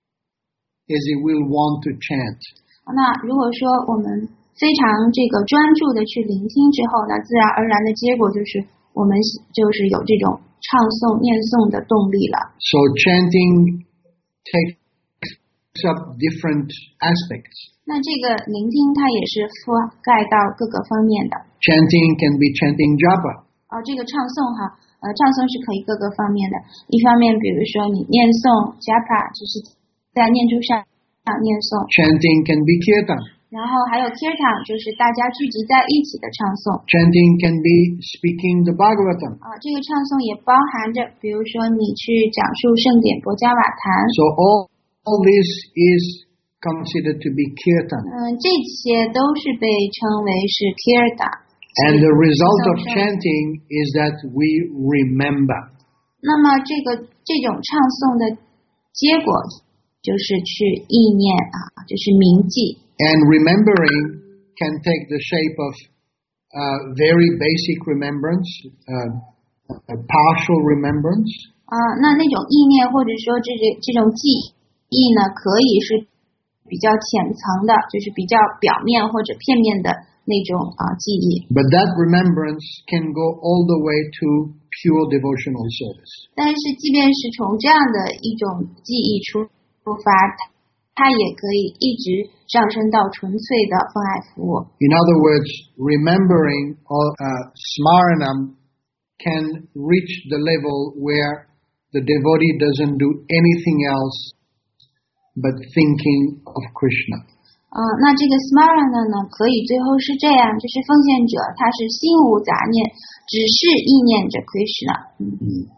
is it will want to chant. 那如果说我们非常这个专注的去聆听之后呢，自然而然的结果就是我们就是有这种唱诵念诵的动力了。 So chanting takes up different aspects. 那这个聆听它也是覆盖到各个方面的。 Chanting can be chanting japa. 哦，这个唱诵哈，呃，唱诵是可以各个方面的。一方面，比如说你念诵 japa， 就是在念珠上念诵。 Chanting can be kirtan. 然后还有 kirtan， 就是大家聚集在一起的唱诵。 Chanting can be speaking the Bhagavatam. 啊，这个唱诵也包含着，比如说你去讲述圣典博伽瓦坛。 So all, all this is considered to be kirtan. 嗯，这些都是被称为是 kirtan。 And the result of chanting is that we remember. 那么这个这种唱诵的结果就是去意念啊，就是铭记。 And remembering can take the shape of uh, very basic remembrance, uh, a partial remembrance. 啊，那那种意念或者说这这这种记忆呢，可以是比较浅层的，就是比较表面或者片面的。那种啊记忆 But that remembrance can go all the way to pure devotional service. 但是即便是从这样的一种记忆出发，它也可以一直上升到纯粹的奉爱服务。 In other words, remembering or uh, smaranam can reach the level where the devotee doesn't do anything else but thinking of Krishna. 啊、呃，那这个 smarana 呢，可以最后是这样，就是奉献者他是心无杂念，只是意念着 Krishna。嗯。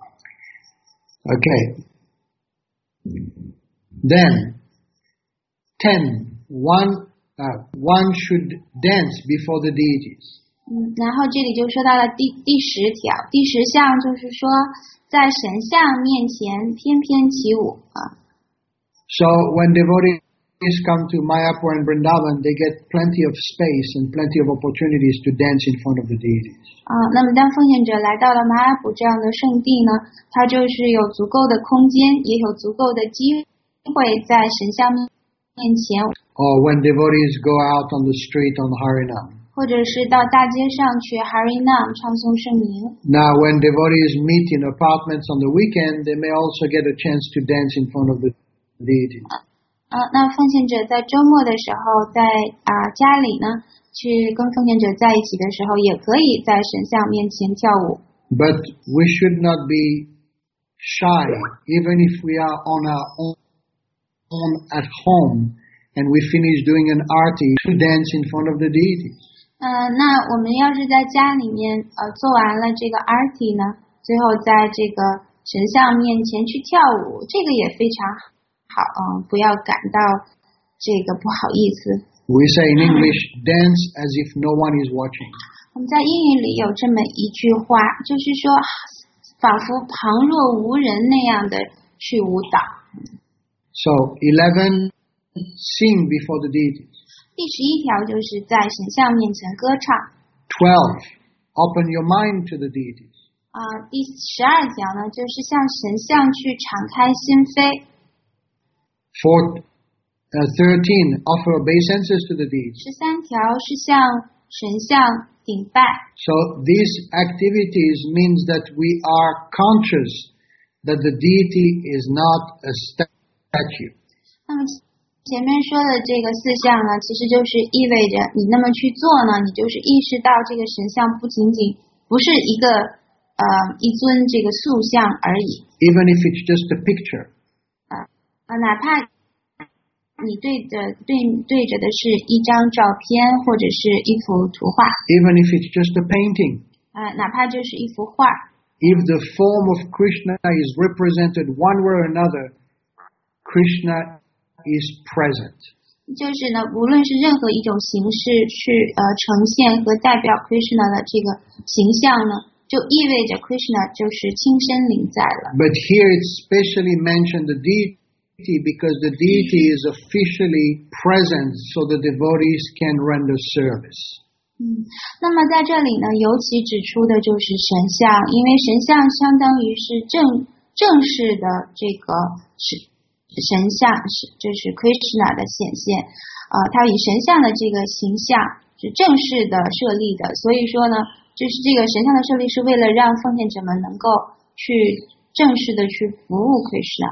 Okay. Then, ten. One, uh, one should dance before the deities. 嗯，然后这里就说到了第第十条，第十项就是说，在神像面前翩翩起舞啊。 So when devotees come to Mayapur and Vrindavan, they get plenty of space and plenty of opportunities to dance in front of the deities. 啊，那么当奉献者来到了马尔普这样的圣地呢，他就是有足够的空间，也有足够的机会在神像面前。 Or when devotees go out on the street on Harinam. 或者是到大街上去 Harinam 唱诵圣名。 Now, when devotees meet in apartments on the weekend, they may also get a chance to dance in front of the deities. 啊，那奉献者在周末的时候，在啊家里呢，去跟奉献者在一起的时候，也可以在神像面前跳舞。 But we should not be shy, even if we are on our own, own at home, and we finish doing an arti to dance in front of the deities. 嗯、呃，那我们要是在家里面呃做完了这个 arti 呢，最后在这个神像面前去跳舞，这个也非常好。好，嗯，不要感到这个不好意思。 We say in English, dance as if no one is watching. 我们在英语里有这么一句话，就是说，仿佛旁若无人那样的去舞蹈。 So, eleven, sing before the deities. 第十一条就是在神像面前歌唱。 Twelve, open your mind to the deities. 啊、第十二条呢，就是向神像去敞开心扉。 Four, uh, thirteen, offer obeisances to the deities. 十三条是向神像顶拜。 So these activities means that we are conscious that the deity is not a statue. 那么前面说的这个四项呢，其实就是意味着你那么去做呢，你就是意识到这个神像不仅仅不是一个呃一尊这个塑像而已。 Even if it's just a picture. 啊、呃、哪怕你对着对对着的是一张照片或者是一幅图画。 Even if it's just a painting. 啊、呃、哪怕就是一幅画。 If the form of Krishna is represented one way or another, Krishna is present. 就是呢，无论是任何一种形式去呃呈现和代表 Krishna 的这个形象呢，就意味着 Krishna 就是亲身临在了。 But here it's specially mentioned the deity because the deity is officially present so the devotees can render service. 嗯，那么在这里呢，尤其指出的就是神像，因为神像相当于是正正式的这个是神像，是就是 Krishna 的显现，啊、呃，它以神像的这个形象是正式的设立的，所以说呢，就是这个神像的设立是为了让奉献者们能够去正式的去服务 Krishna。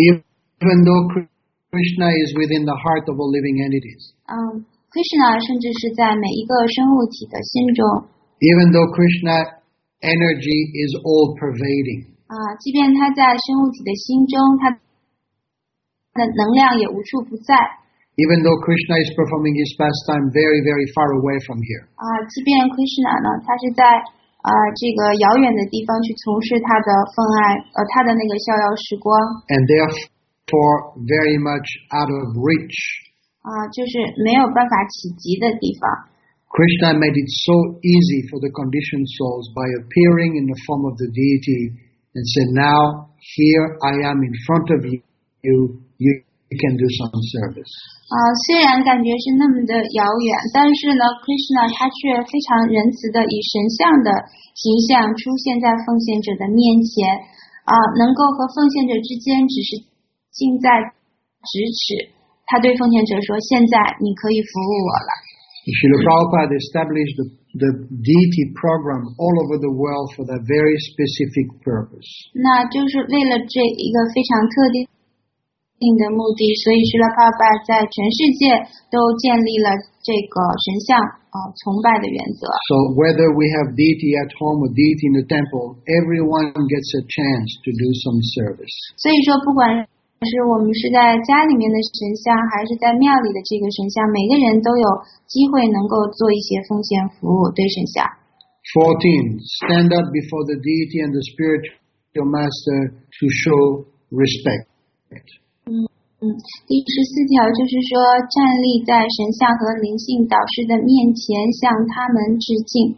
Even though Krishna is within the heart of all living entities. 嗯。Krishna 甚至是在每一个生物体的心中。 Even though Krishna energy is all pervading. 啊，即便他在生物体的心中，他的能量也无处不在。 Even though Krishna is performing his pastime very, very far away from here. 啊，即便 Krishna 呢，他是在啊这个遥远的地方去从事他的奉爱，呃，他的那个逍遥时光。 And therefore very much out of reach. 啊，就是没有办法企及的地方。 Krishna made it so easy for the conditioned souls by appearing in the form of the deity and said, now here I am in front of you, you, you can do some service. 啊，虽然感觉是那么的遥远，但是呢 ，Krishna 他却非常仁慈的以神像的形象出现在奉献者的面前，啊，能够和奉献者之间只是近在咫尺。他对奉献者说：“现在你可以服务我了。” Srila Prabhupada established the, the deity program all over the world for that very specific purpose. 那就是为了这一个非常特定的目的，所以 Srila Prabhupada 在全世界都建立了这个神像呃崇拜的原则。 So whether we have deity at home or deity in the temple, everyone gets a chance to do some service. 所以说，不管是我们是在家里面的神像，还是在庙里的这个神像，每个人都有机会能够做一些奉献服务，对神像。 fourteen. Stand up before the deity and the spiritual master to show respect. 嗯嗯，第十四条就是说，站立在神像和灵性导师的面前，向他们致敬。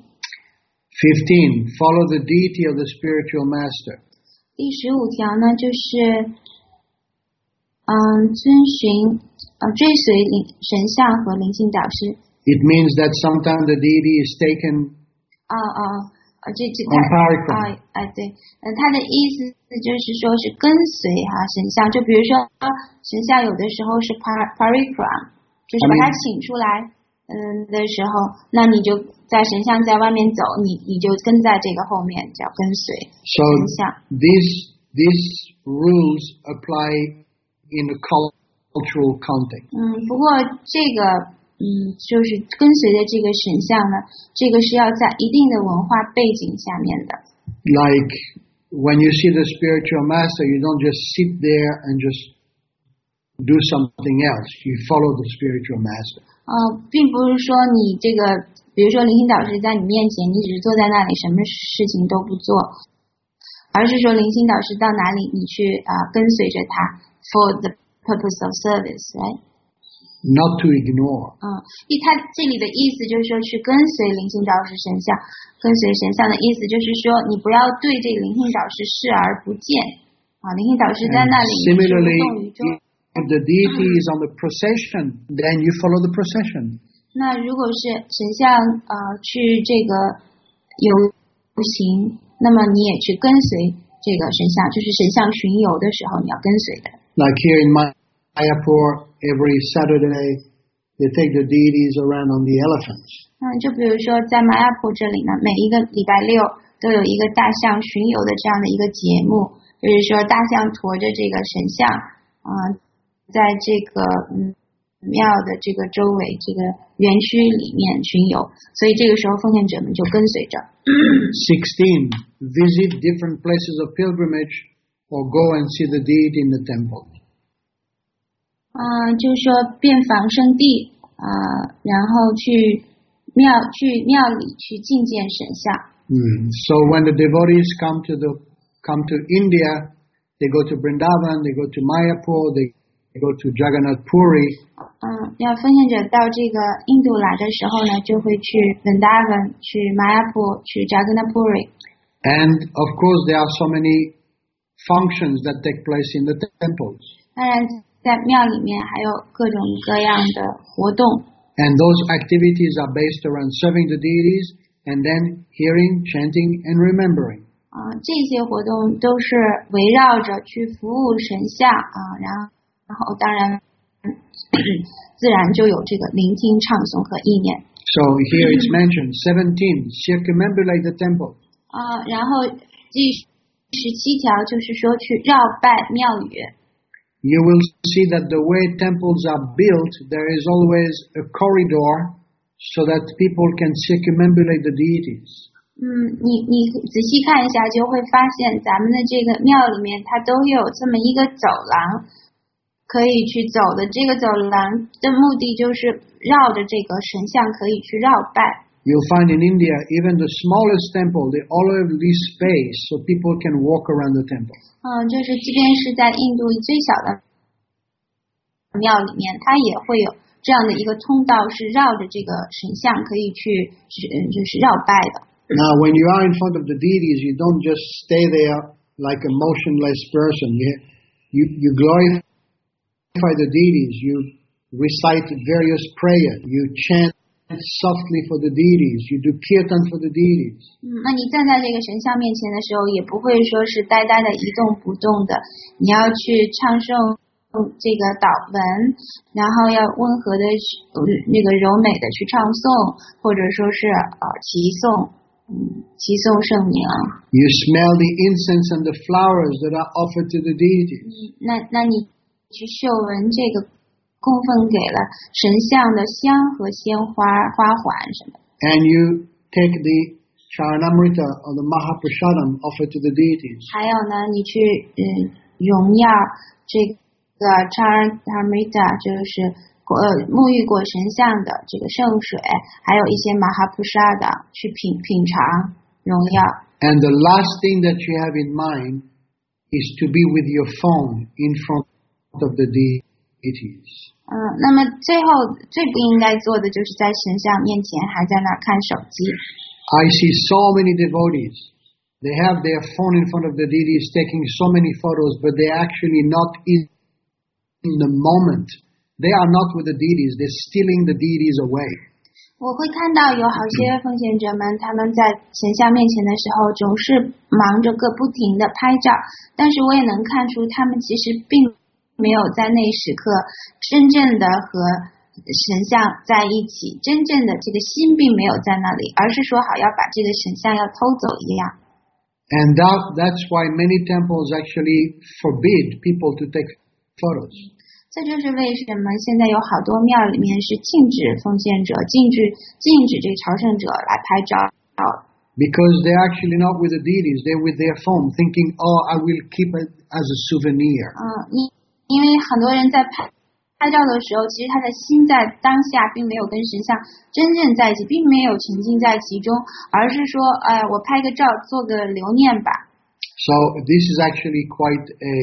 fifteen. Follow the deity of the spiritual master. 第十五条呢，就是嗯，遵循呃追随灵神像和灵性导师。 It means that sometimes the deity is taken 啊啊啊，这这 on 他 parikram. 啊啊对，呃，他的意思就是说是跟随哈、啊、神像，就比如说神像有的时候是 par parikram， 就是把他请出来，嗯的时候，那你就在神像在外面走，你你就跟在这个后面，叫跟随 So 神像。 these these rules apply in a cultural context. 嗯，不过这个嗯，就是跟随的这个神像呢，这个是要在一定的文化背景下面的。 Like when you see the spiritual master, you don't just sit there and just do something else. You follow the spiritual master. 呃，并不是说你这个，比如说灵性导师在你面前，你只是坐在那里，什么事情都不做，而是说灵性导师到哪里，你去啊、呃、跟随着他。For the purpose of service, right? Not to ignore. 嗯，因为他这里的意思就是说去跟随灵性导师神像，跟随神像的意思就是说你不要对这个灵性导师视而不见啊，灵性导师在那里你是无动于衷。 If the deity is on the procession, then you follow the procession. 那如果是神像呃去这个游行，那么你也去跟随这个神像，就是神像巡游的时候你要跟随的。 Like here in Mayapur, every Saturday they take the deities around on the elephants. 嗯，就比如说在马亚普这里呢，每一个礼拜六都有一个大象巡游的这样的一个节目，就是说大象驮着这个神像，嗯、呃，在这个嗯庙的这个周围这个园区里面巡游，所以这个时候奉献者们就跟随着。 Sixteen, visit different places of pilgrimage or go and see the deity in the temple. 嗯、呃，就是说遍访圣地啊、呃，然后去庙去庙里去觐见神像。 Mm. So when the devotees come to the come to India, they go to Vrindavan, they go to Mayapur, they go to Jagannath Puri. 嗯，要奉献者到这个印度来的时候呢，就会去 Vrindavan, 去 Mayapur, 去 Jagannath Puri. And of course, there are so many functions that take place in the temples. 当然，在庙里面还有各种各样的活动。 And those activities are based around serving the deities and then hearing, chanting, and remembering. 啊、呃，这些活动都是围绕着去服务神像啊、呃，然后，然后当然，自然就有这个聆听、唱诵和意念。 So here it's mentioned seventeen, circumambulate the temple. 啊、呃，然后第十七条就是说去绕拜庙宇。 You will see that the way temples are built, there is always a corridor so that people can circumambulate the deities. 嗯，你你仔细看一下，就会发现咱们的这个庙里面，它都有这么一个走廊，可以去走的。这个走廊的目的就是绕着这个神像可以去绕拜。 You'll find in India, even the smallest temple, they all have this space so people can walk around the temple. 嗯，就是即便是在印度最小的庙里面，它也会有这样的一个通道，是绕着这个神像可以去，就是绕拜的。 Now, when you are in front of the deities, you don't just stay there like a motionless person. You you, you glorify the deities. You recite various prayers. You chant softly for the deities. You do kirtan for the deities. 嗯，那你站在这个神像面前的时候，也不会说是呆呆的一动不动的，你要去唱诵这个祷文，然后要温和的那个柔美的去唱诵，或者说是呃齐颂，嗯，齐颂圣名。 You smell the incense and the flowers that are offered to the deities. 嗯，那那你去嗅闻这个供奉给了神像的香和鲜花花环什么。 And you take the Charanamrita or the Mahaprasadam offered to the deities. 还有呢，你去嗯荣耀这个 Charanamrita， 就是呃沐浴过神像的这个圣水，还有一些 Mahaprasada 去品品尝荣耀。 And the last thing that you have in mind is to be with your phone in front of the deities. 嗯，那么最后最不应该做的就是在神像面前还在那看手机。 I see so many devotees. They have their phone in front of the deities taking so many photos, but they're actually not in, in the moment. They are not with the deities. They're stealing the deities away. 我会看到有好些奉献者们，他们在神像面前的时候总是忙着个不停的拍照，但是我也能看出他们其实并没有在那时刻真正的和神像在一起，真正的这个心并没有在那里，而是说好要把这个神像要偷走一样。 And that, that's why many temples actually forbid people to take photos. 这就是为什么现在有好多庙里面是禁止奉献者、禁止禁止这个朝圣者来拍照。 Because they're actually not with the deities, they're with their phone, thinking, "Oh, I will keep it as a souvenir." 嗯，因因为很多人在拍拍照的时候，其实他的心在当下并没有跟神像真正在一起，并没有沉浸在其中，而是说，哎，我拍个照做个留念吧。 So this is actually quite a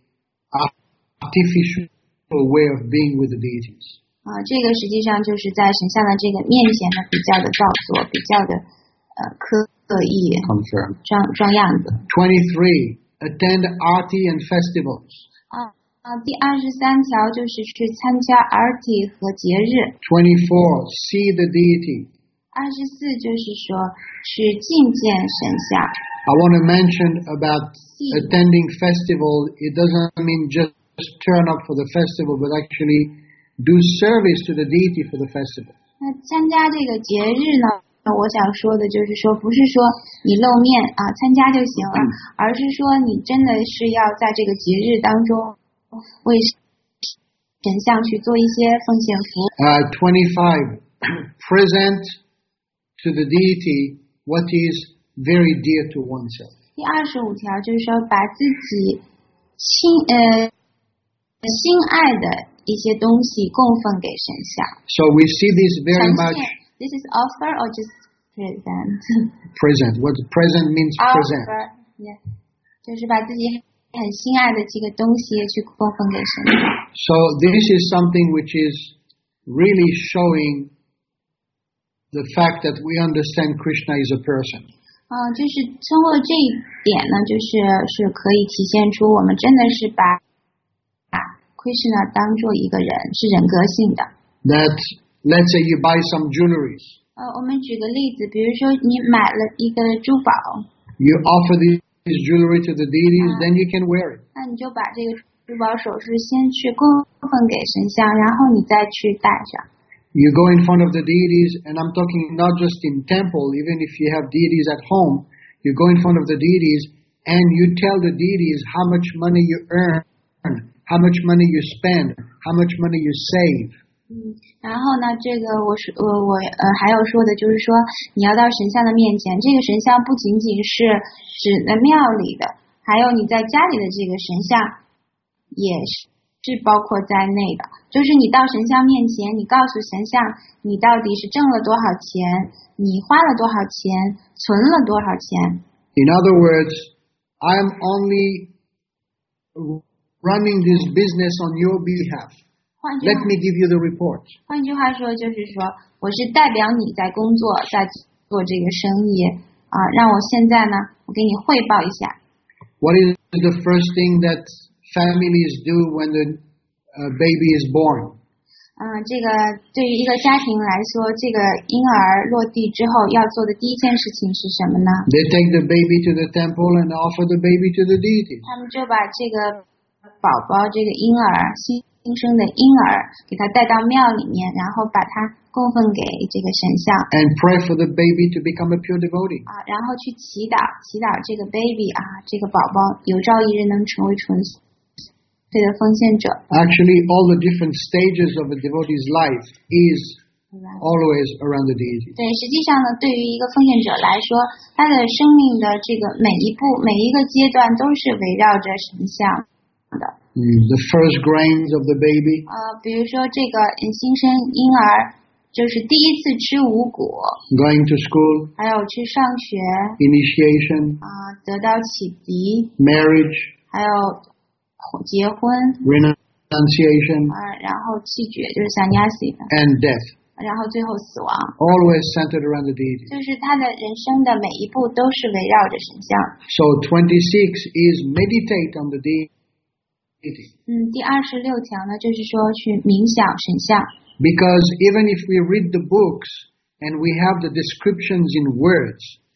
artificial way of being with the deities. 啊、呃，这个实际上就是在神像的这个面前呢，比较的造作，比较的呃刻意，装装样子。 Twenty-three, attend arti and festivals. 啊啊，第二十三条就是去参加 arti 和节日。 Twenty-four, see the deity. 二十四就是说去觐见神像。 I want to mention about attending festival. It doesn't mean just turn up for the festival, but actually do service to the deity for the festival. 那参加这个节日呢，我想说的就是说，不是说你露面啊参加就行了，而是说你真的是要在这个节日当中为神像去做一些奉献服务。 Uh, twenty-five. Present to the deity what is very dear to oneself. 第二十五条就是说，把自己亲呃心爱的一些东西供奉给神像。 So we see this very much. This is offer or just present? Present. What present means present. Offer, yes. 就是把自己很心爱的这个东西去供奉给神像。 So this is something which is really showing the fact that we understand Krishna is a person. 啊、呃，就是通过这一点呢，就是是可以体现出我们真的是把把 Krishna 当做一个人，是人格性的。 That let's say you buy some jewelry. 呃，我们举个例子，比如说你买了一个珠宝 You offer this jewelry to the deities, 啊 then you can wear it. 那你就把这个珠宝首饰先去供奉给神像，然后你再去戴上。 You go in front of the deities, and I'm talking not just in temple, even if you have deities at home, you go in front of the deities and you tell the deities how much money you earn, how much money you spend, how much money you save. 嗯，然后呢，这个我是我我呃还有说的就是说，你要到神像的面前，这个神像不仅仅是指在庙里的，还有你在家里的这个神像也是。是包括在内的，就是你到神像面前，你告诉神像你到底是挣了多少钱，你花了多少钱，存了多少钱。 In other words, I'm only running this business on your behalf. Let me give you the report. 换句话说，就是说我是代表你在工作，在做这个生意啊，让我现在呢，我给你汇报一下。 What is the first thing that families do when the uh, baby is born? 嗯，这个对于一个家庭来说，这个婴儿落地之后要做的第一件事情是什么呢？ They take the baby to the temple and offer the baby to the deities. 他们就把这个宝宝，这个婴儿新生的婴儿，给他带到庙里面，然后把他供奉给这个神像。 And pray for the baby to become a pure devotee. 啊，然后去祈祷，祈祷这个 baby 啊，这个宝宝有朝一日能成为纯粹。对的奉献者。 Actually, all the different stages of a devotee's life is always around the deity. 对，实际上呢，对于一个奉献者来说，他的生命的这个每一步、每一个阶段都是围绕着神像的。 Mm, the first grains of the baby. 呃，比如说这个新生婴儿，就是第一次吃五谷， Going to school. 还有去上学， Initiation. 啊、呃，得到启迪， Marriage. 还有结婚， Renunciation. 啊、呃，然后弃绝就是 sannyasi， And death. 然后最后死亡。 Always centered around the deity. 就是他的人生的每一步都是围绕着神像。 So twenty-six is meditate on the deity. 嗯，第二十六条呢，就是说去冥想神像。 Because even if we read the books and we have the descriptions in words,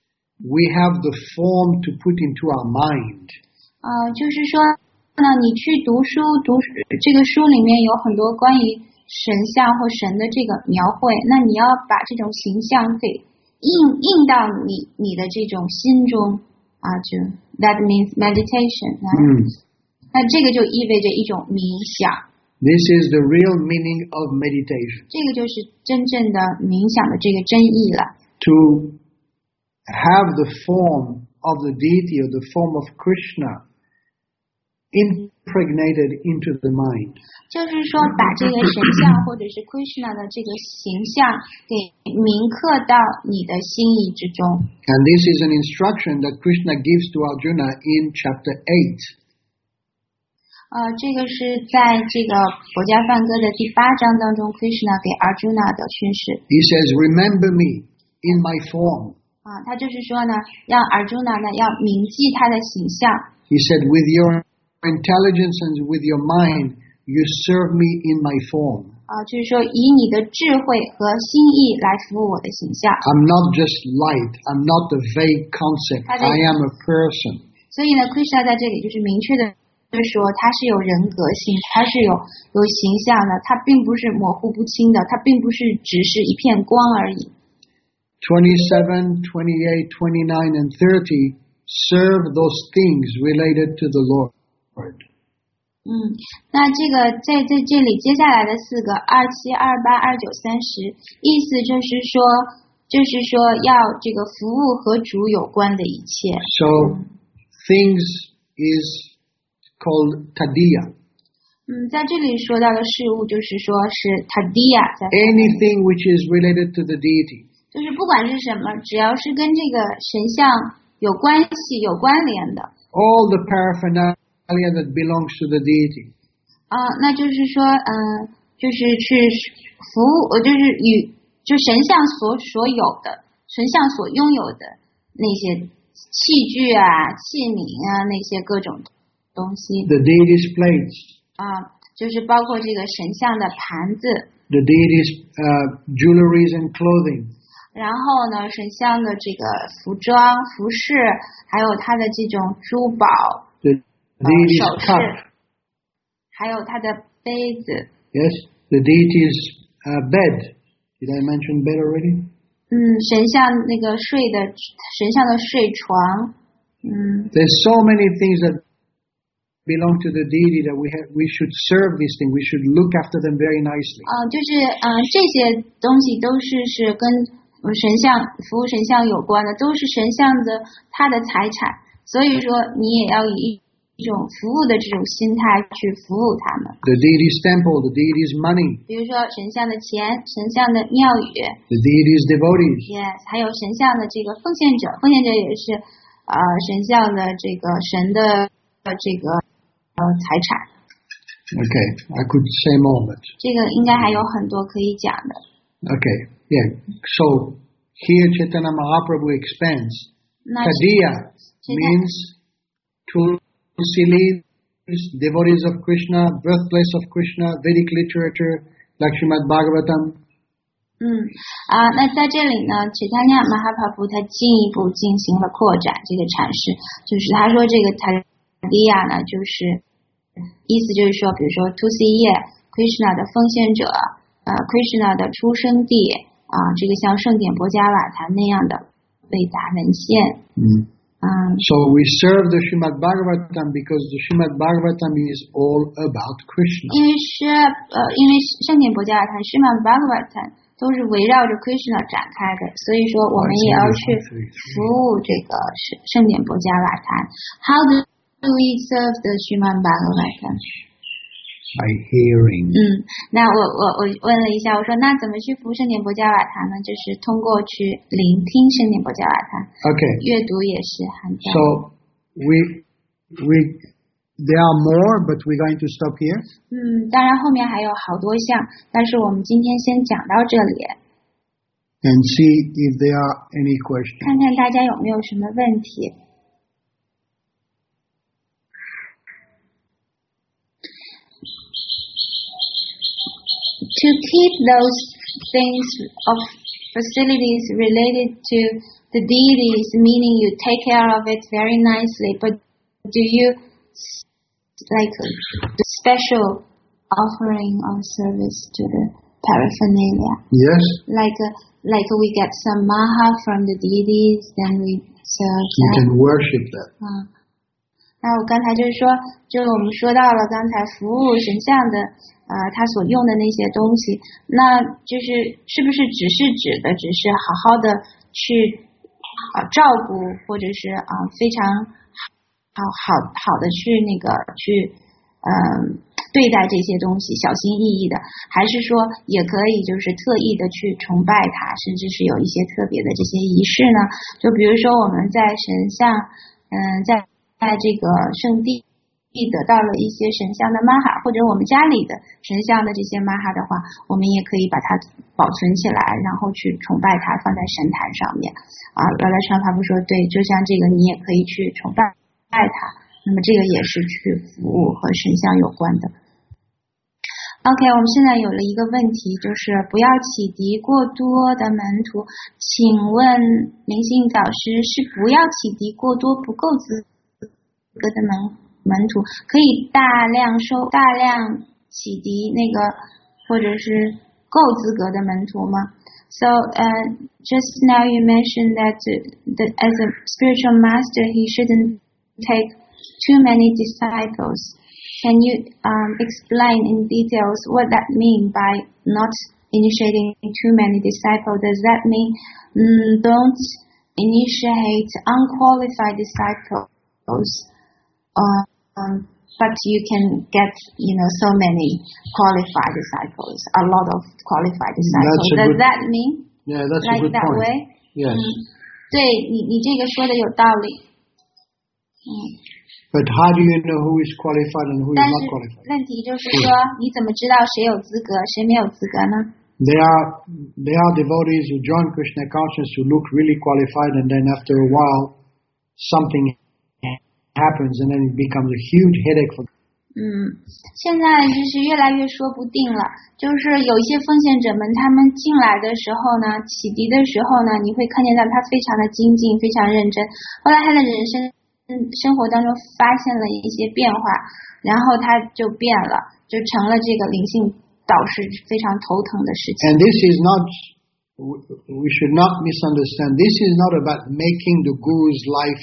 we have the form to put into our mind. 呃，就是说呢，你去读书，读这个书里面有很多关于神像或神的这个描绘，那你要把这种形象给印印到你你的这种心中啊，就 that means meditation。 嗯， 那这个就意味着一种冥想。 This is the real meaning of meditation. 这个就是真正的冥想的这个真意了。 To have the form of the deity or the form of Krishna impregnated into the mind. 就是说，把这个神像或者是 Krishna 的这个形象给铭刻到你的心意之中。 And this is an instruction that Krishna gives to Arjuna in chapter eight. 呃，这个是在这个佛家梵歌的第八章当中 ，Krishna 给 Arjuna 的训示。 He says, "Remember me in my form." 啊，他就是说呢，让 Arjuna 呢要铭记他的形象。 He said, "With your intelligence and with your mind, you serve me in my form." 啊，就是说以你的智慧和心意来服务我的形象。 I'm not just light. I'm not a vague concept. I am a person. 所以呢 Krishna 在这里就是明确的说他是有人格性，他是有有形象的，他并不是模糊不清的，他并不是只是一片光而已。 twenty-seven, twenty-eight, twenty-nine, and thirty serve those things related to the Lord. 嗯，那这个在在这里接下来的四个二七、二八、二九、三十，意思就是说，就是说要这个服务和主有关的一切。 So things is called tadiya. 嗯，在这里说到的事物就是说是 tadiya， anything which is related to the deity. 就是不管是什么，只要是跟这个神像有关系、有关联的。 All the paraphernalia that belongs to the deity. 啊、呃，那就是说，嗯、呃，就是去服务，就是与就神像所所有的、神像所拥有的那些器具啊、器皿啊，那些各种东西。 The deity's plates. 啊、呃，就是包括这个神像的盘子。 The deity's uh, jewelries and clothing. 然后呢，神像的这个服装、服饰，还有它的这种珠宝。 The deity's cup. 还有它的杯子。 Yes, the deity's uh, bed. Did I mention bed already? 嗯，神像那个睡的神像的睡床。嗯。 There's so many things that belong to the deity that we have, we should serve these things. We should look after them very nicely. 啊、呃，就是嗯、呃，这些东西都是是跟神像服务神像有关的，都是神像的他的财产，所以说你也要以一种服务的这种心态去服务他们。 The deity's temple, the deity's money. 比如说神像的钱，神像的庙宇。 The deity's devotees. Yes， 还有神像的这个奉献者，奉献者也是呃神像的这个神的这个呃财产。 Okay, I could say more, but 这个应该还有很多可以讲的。 Okay, yeah. So here Chaitanya Mahaprabhu expands. Tadiya means Tulsi leaves, devotees of Krishna, birthplace of Krishna, Vedic literature, like Srimad Bhagavatam. 嗯啊，那在这里呢，Chaitanya Mahaprabhu他进一步进行了扩展这个阐释，就是他说这个 Tadiya 呢，就是意思就是说，比如说 Tulsi 叶 Krishna 的奉献者。呃 ，Krishna 的出生地啊、呃，这个像圣典博伽瓦坛那样的伟大文献。 嗯。 嗯。 So we serve the Srimad Bhagavatam because the Srimad Bhagavatam is all about Krishna. 因为是呃，因为圣典博伽瓦坛 Srimad Bhagavatam 都是围绕着 Krishna 展开的，所以说我们也要去服务这个圣圣典博伽瓦坛。How do we serve the Srimad Bhagavatam? By hearing. 嗯，那我我我问了一下，我说那怎么去服圣典博伽瓦坛呢？就是通过去聆听圣典博伽瓦坛。 Okay. 阅读也是很重要。 So we we there are more, but we're going to stop here. 嗯，当然后面还有好多项，但是我们今天先讲到这里。 And see if there are any questions. 看看大家有没有什么问题。To keep those things of facilities related to the deities, meaning you take care of it very nicely, but do you like the special offering or service to the paraphernalia? Yes. Like uh, like we get some maha from the deities, then we serve You that. can worship that. 啊、嗯，那我刚才就是说，就是我们说到了刚才服务神像的。呃，他所用的那些东西，那就是是不是只是指的，只是好好的去啊、呃、照顾，或者是啊、呃、非常好好好的去那个去嗯、呃、对待这些东西，小心翼翼的，还是说也可以就是特意的去崇拜它，甚至是有一些特别的这些仪式呢？就比如说我们在神像，嗯、呃，在在这个圣地。得到了一些神像的玛哈，或者我们家里的神像的这些玛哈的话，我们也可以把它保存起来，然后去崇拜它，放在神坛上面。啊，原来上法不说对，就像这个你也可以去崇拜它，那么这个也是去服务和神像有关的。 OK， 我们现在有了一个问题，就是不要启迪过多的门徒。请问灵性导师是不要启迪过多不够资格的门门徒，可以大量收大量启迪那个或者是够资格的门徒吗？ So uh, just now you mentioned that, that as a spiritual master he shouldn't take too many disciples.Can you um, explain in details what that mean by not initiating too many disciples? Does that mean mm, don't initiate unqualified disciples, uh, um, but you can get you know so many qualified disciples, a lot of qualified disciples. Does good, that mean yeah, that's like a good that point. way? Yes. 嗯，对你你这个说的有道理。嗯。 But how do you know who is qualified and who is not qualified? 问题就是说，你怎么知道谁有资格，谁没有资格呢？ There are there are devotees who join Krishna consciousness who look really qualified, and then after a while, something happens, and then it becomes a huge headache for them. 嗯，现在就是越来越说不定了。就是有一些奉献者们，他们进来的时候呢，启迪的时候呢，你会看见到他非常的精进，非常认真。后来他的人生。生活当中发现了一些变化，然后他就变了，就成了这个灵性导师非常头疼的事情。 And this is not, we should not misunderstand. This is not about making the guru's life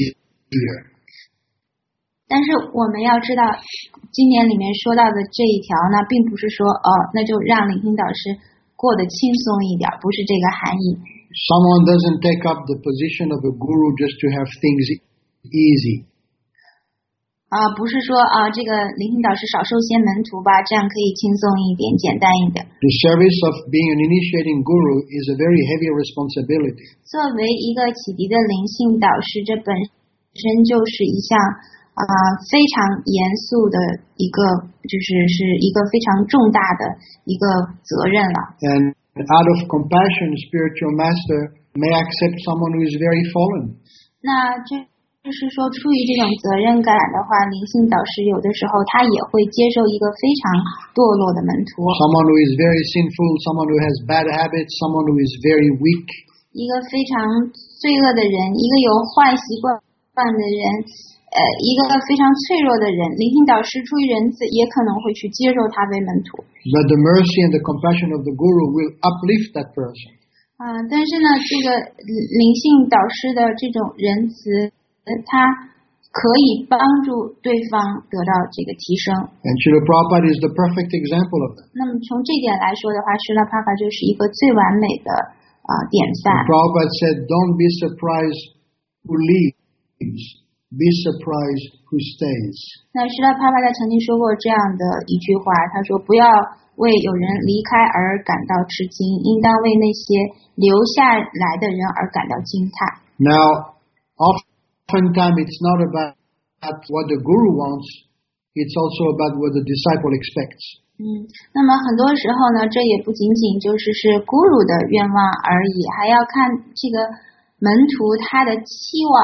easier. 但是我们要知道，今年里面说到的这一条呢，并不是说哦，那就让灵性导师过得轻松一点，不是这个含义。 Someone doesn't take up the position of a guru just to have things easy. 啊、呃，不是说啊、呃，这个灵性导师少收些门徒吧，这样可以轻松一点，简单一点。 The service of being an initiating guru is a very heavy responsibility. 作为一个启迪的灵性导师，这本身就是一项啊、呃、非常严肃的一个，就是是一个非常重大的一个责任了。 And out of compassion, spiritual master may accept someone who is very fallen. 那这。就是说，出于这种责任感的话，灵性导师有的时候他也会接受一个非常堕落的门徒。 Someone who is very sinful, someone who has bad habits, someone who is very weak. 一个非常罪恶的人，一个有坏习惯的人，呃，一个非常脆弱的人，灵性导师出于仁慈，也可能会去接受他为门徒。 But the mercy and the compassion of the guru will uplift that person. 啊、呃，但是呢，这个灵性导师的这种仁慈。它可以帮助对方得到这个提升。 And Srila Prabhupada is the perfect example of that. 那么从这点来说的话，释拉帕帕就是一个最完美的啊、呃、典范。 Prabhupada said, "Don't be surprised who leaves, be surprised who stays." 那释拉帕帕他曾经说过这样的一句话，他说：“不要为有人离开而感到吃惊，应当为那些留下来的人而感到惊叹。” Now, oftentimes it's not about what the guru wants, it's also about what the disciple expects. 嗯，那么很多时候呢，这也不仅仅就是是 guru 的愿望而已，还要看这个门徒他的期望。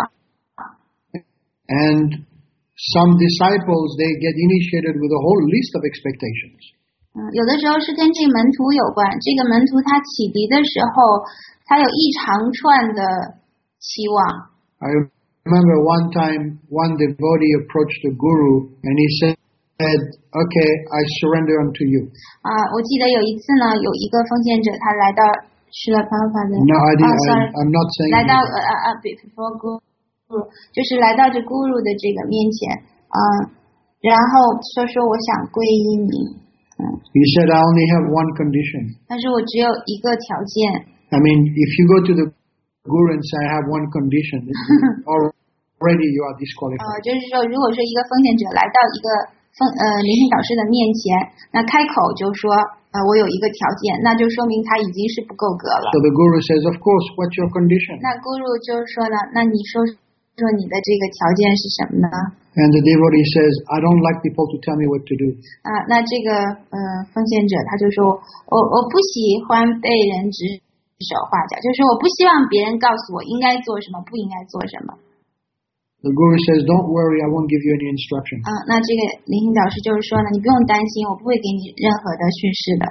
And some disciples, they get initiated with a whole list of expectations. 嗯，有的时候是跟这个门徒有关，这个门徒他启迪的时候，他有一长串的期望。 I remember one time one devotee approached the guru and he said, "Okay, I surrender unto you." 啊，我记得有一次呢，有一个奉献者他来到释拉帕帕的， No, I didn't. oh, sorry, I'm not saying. 来到呃呃 before guru， 就是来到这 guru 的这个面前，啊、呃，然后说说我想皈依你，嗯。 He said, "I only have one condition." 但是我只有一个条件。 I mean, if you go to the guru and say, "I have one condition," already you are disqualified. 呃，就是说，如果说一个奉献者来到一个奉呃灵性导师的面前，那开口就说，呃，我有一个条件，那就说明他已经是不够格了。 So the guru says, "Of course, what's your condition?" 那 guru 就是说呢，那你说说你的这个条件是什么呢？ And the devotee says, "I don't like people to tell me what to do." 啊，那这个呃奉献者他就说，我我不喜欢被人指手画脚，就是说我不希望别人告诉我应该做什么，不应该做什么。 The Guru says, don't worry, I won't give you any instruction. 嗯，那这个灵性导师就是说呢，你不用担心，我不会给你任何的训示的。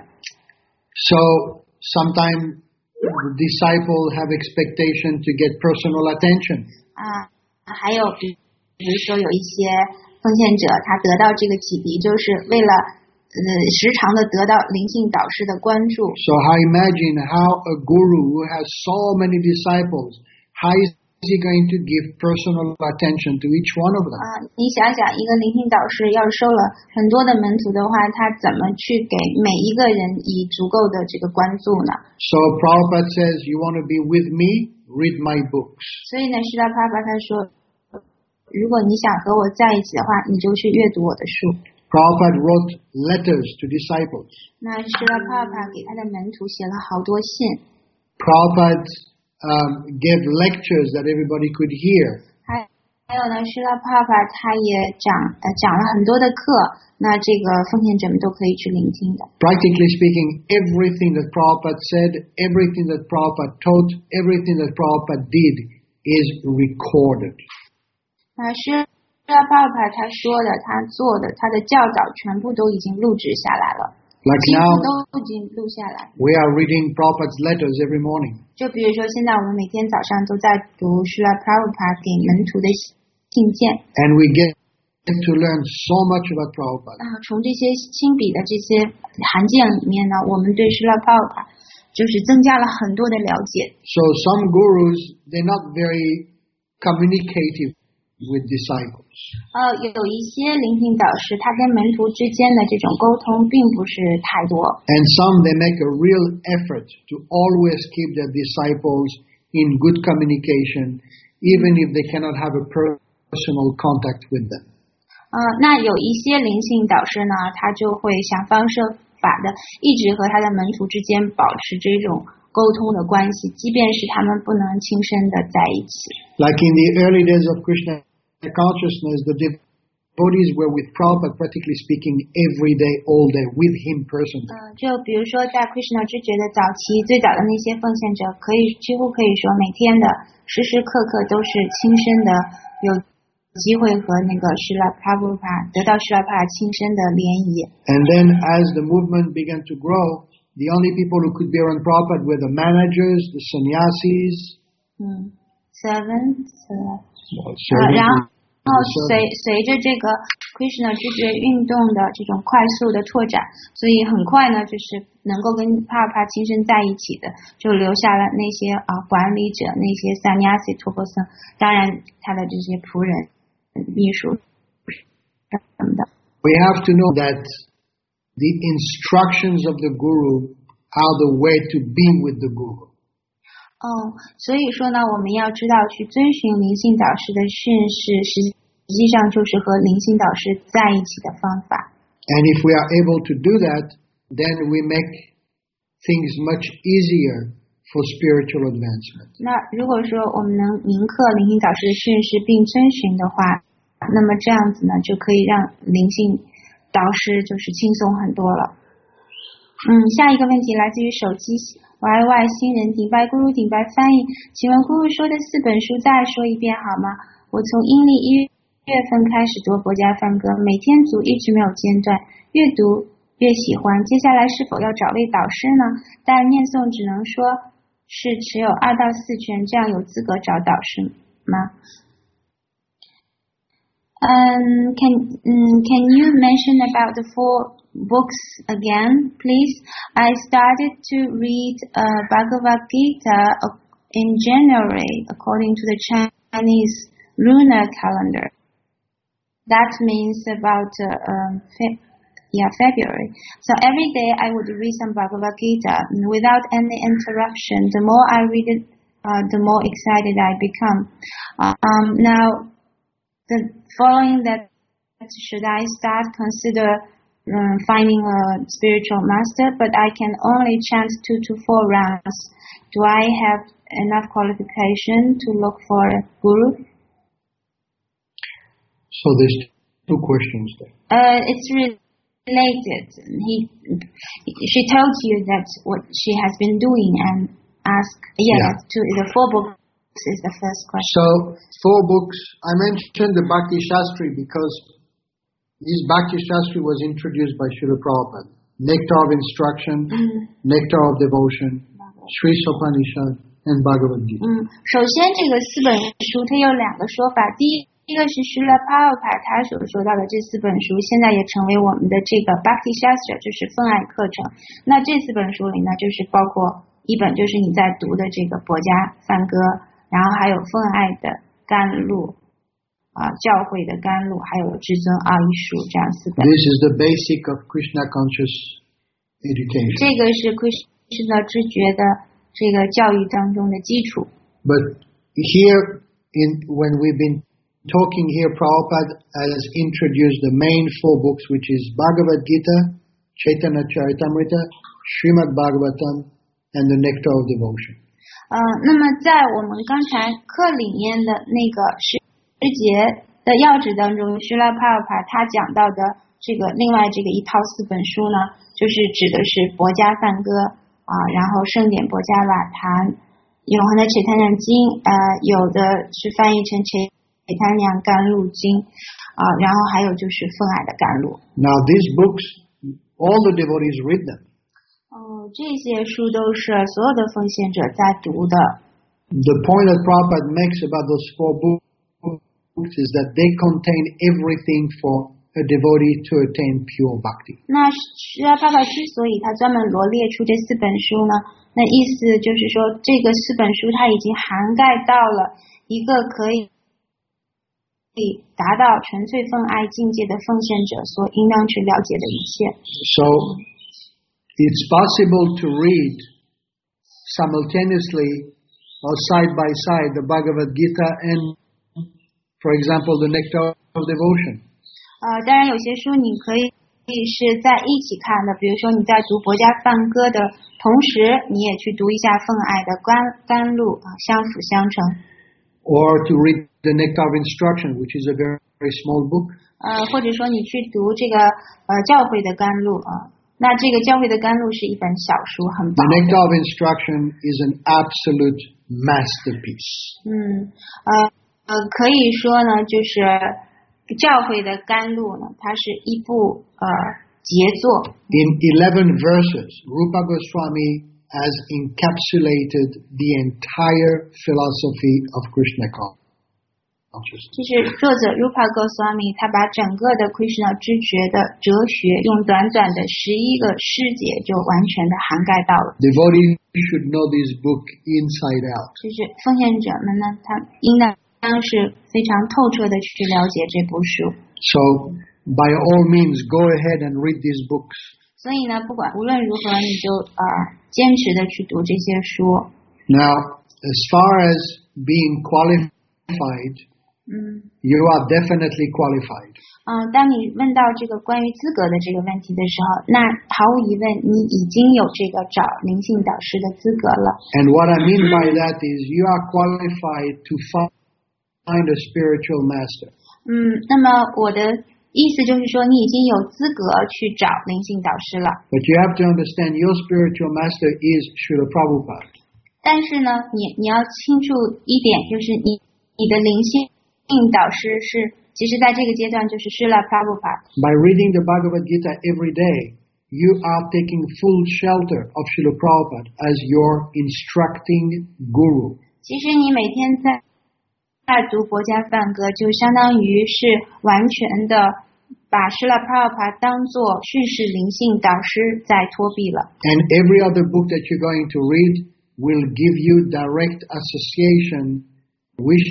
So sometimes the disciple have expectation to get personal attention. 啊，还有比比如说有一些奉献者，他得到这个启迪，就是为了呃时常的得到灵性导师的关注。 So I imagine how a guru who has so many disciples, how is he going to give personal attention to each one of them? 啊，你想想，一个灵性导师要是收了很多的门徒的话，他怎么去给每一个人以足够的这个关注呢？ So Prabhupada says, you want to be with me? Read my books. 所以呢，释迦帕帕他说，如果你想和我在一起的话，你就去阅读我的书。 Prabhupada wrote letters to disciples. 那释迦帕帕给他的门徒写了好多信。 Prabhupada um, gave lectures that everybody could hear. 还还有呢，释迦帕帕他也讲呃讲了很多的课，那这个奉献者们都可以去聆听的。 Practically speaking, everything that Prabhupada said, everything that Prabhupada taught, everything that Prabhupada did is recorded. 那释迦帕帕他说的、他做的、他的教导，全部都已经录制下来了， Like 几乎 now, 都已经录下来。 we are reading Prabhupada's letters every morning. 就比如说，现在我们每天早上都在读释迦帕帕给门徒的信件。 And we get to learn so much about Prabhupada. 啊，从这些亲笔的这些函件里面呢，我们对释迦帕帕就是增加了很多的了解。 So some gurus, they're not very communicative with disciples. 呃，有一些灵性导师，他跟门徒之间的这种沟通并不是太多。 And some, they make a real effort to always keep their disciples in good communication, even if they cannot have a personal contact with them. 呃，那有一些灵性导师呢，他就会想方设法的一直和他的门徒之间保持这种沟通的关系，即便是他们不能亲身的在一起。 Like in the early days of Krishna consciousness, the devotees were with Prabhupada, practically speaking, every day, all day, with him personally. 嗯，就比如说在 Krishna 知觉的早期，最早的那些奉献者，可以几乎可以说每天的时时刻刻都是亲身的有机会和那个释拉帕布帕得到释拉帕亲身的联谊。 And then as the movement began to grow, the only people who could be around Prabhupada were the managers, the sannyasis. 嗯 ，seven， Well, 啊，然后随随着这个 Krishna 知觉运动的这种快速的拓展，所以很快呢，就是能够跟帕帕亲身在一起的，就留下了那些啊管理者，那些 sannyasi 托钵僧，当然他的这些仆人、秘书什么的。 We have to know that the instructions of the Guru are the way to be with the Guru. 哦，所以说呢，我们要知道去遵循灵性导师的训示，实际上就是和灵性导师在一起的方法。 And if we are able to do that, then we make things much easier for spiritual advancement. 那如果说我们能铭刻灵性导师的训示并遵循的话，那么这样子呢，就可以让灵性导师就是轻松很多了。嗯，下一个问题来自于手机 Y Y 新人顶拜咕噜顶拜翻译，请问咕噜说的四本书再说一遍好吗？我从阴历一月份开始读博家梵歌，每天读一直没有间断，越读越喜欢。接下来是否要找位导师呢？但念诵只能说是持有二到四拳，这样有资格找导师吗？ Um, can um, can you mention about the four books again, please? I started to read uh, Bhagavad Gita in January according to the Chinese lunar calendar. That means about uh, um, fe- yeah February. So every day I would read some Bhagavad Gita without any interruption. The more I read it, uh, the more excited I become. Uh, um, now. The following that, should I start consider um, finding a spiritual master, but I can only chant two to four rounds. Do I have enough qualification to look for a guru? So there's two questions there. Uh, it's related. He, she told you that what she has been doing and ask, yeah, Yeah. to the four books is the first question. So, four books. I mentioned the Bhakti Shastri because this Bhakti Shastri was introduced by Srila Prabhupada. Nectar of Instruction, mm. Nectar of Devotion, Sri Sopanishad, and Bhagavad Gita. 嗯，首先这个四本书它有两个说法，第一一个是 Srila Prabhupada 他所说到的这四本书，现在也成为我们的这个 Bhakti Shastra， 就是分爱课程。那这四本书里呢，就是包括一本就是你在读的这个《薄伽梵歌》，然后还有分爱的甘露。啊，教会的甘露，还有至尊奥义书，这样四本。 This is the basic of Krishna conscious education. 这个是 Krishna 知觉的这个教育当中的基础。 But here, in when we've been talking here, Prabhupada has introduced the main four books, which is Bhagavad Gita, Chaitanya Charitamrita, Srimad Bhagavatam, and the Nectar of Devotion. 呃，那么在我们刚才课里面的那个是。师节的要旨当中，须拉帕帕他讲到的这个另外这个一套四本书呢，就是指的是《薄伽梵歌》啊，然后圣典薄伽瓦坛、永恒的彻檀经，呃，有的是翻译成彻檀甘露经啊，然后还有就是分爱的甘露。 Now these books, all the devotees read them. 哦，这些书都是所有的奉献者在读的。 The point that Prabhupada makes about those four books is that they contain everything for a devotee to attain pure bhakti. 那释迦爸爸之所以他专门罗列出这四本书呢，那意思就是说，这个四本书它已经涵盖到了一个可以达到纯粹奉爱境界的奉献者所应当去了解的一切。 So it's possible to read simultaneously or side by side the Bhagavad Gita and for example, the Nectar of Devotion. 呃，当然有些书你可以是在一起看的，比如说你在读《薄伽梵歌》的同时，你也去读一下分爱的甘甘露啊，相辅相成。 Or to read the Nectar of Instruction, which is a very, very small book. 呃，或者说你去读这个呃教会的甘露啊，那这个教会的甘露是一本小书，很薄。 The Nectar of Instruction is an absolute masterpiece. 嗯，呃。呃，可以说呢，就是教会的甘露呢，它是一部呃杰作。 In eleven verses, Rupa Goswami has encapsulated the entire philosophy of Krishna consciousness. 就是作者 Rupa Goswami 他把整个的 Krishna 知觉的哲学，用短短的十一个诗节就完全的涵盖到了。 Devotees should know this book inside out. 就是奉献者们呢，他应当。当是非常透彻的去了解这部书。 So, by all means, go ahead and read these books. 所以呢，不管无论如何，你就呃坚持的去读这些书。 Now, as far as being qualified, 嗯 you are definitely qualified. 嗯，当你问到这个关于资格的这个问题的时候，那毫无疑问，你已经有这个找灵性导师的资格了。 And what I mean by that is you are qualified to find find a spiritual master. 嗯，那么我的意思就是说，你已经有资格去找灵性导师了。 But you have to understand your spiritual master is Srila Prabhupada. 但是呢，你你要清楚一点，就是你你的灵性导师是，其实在这个阶段就是 Srila Prabhupada. By reading the Bhagavad Gita every day, you are taking full shelter of Srila Prabhupada as your instructing guru. 其实你每天在在读薄伽梵歌，就相当于是完全的把施拉帕帕当作训示灵性导师在托庇了。 And every other book that you're going to read will give you direct association with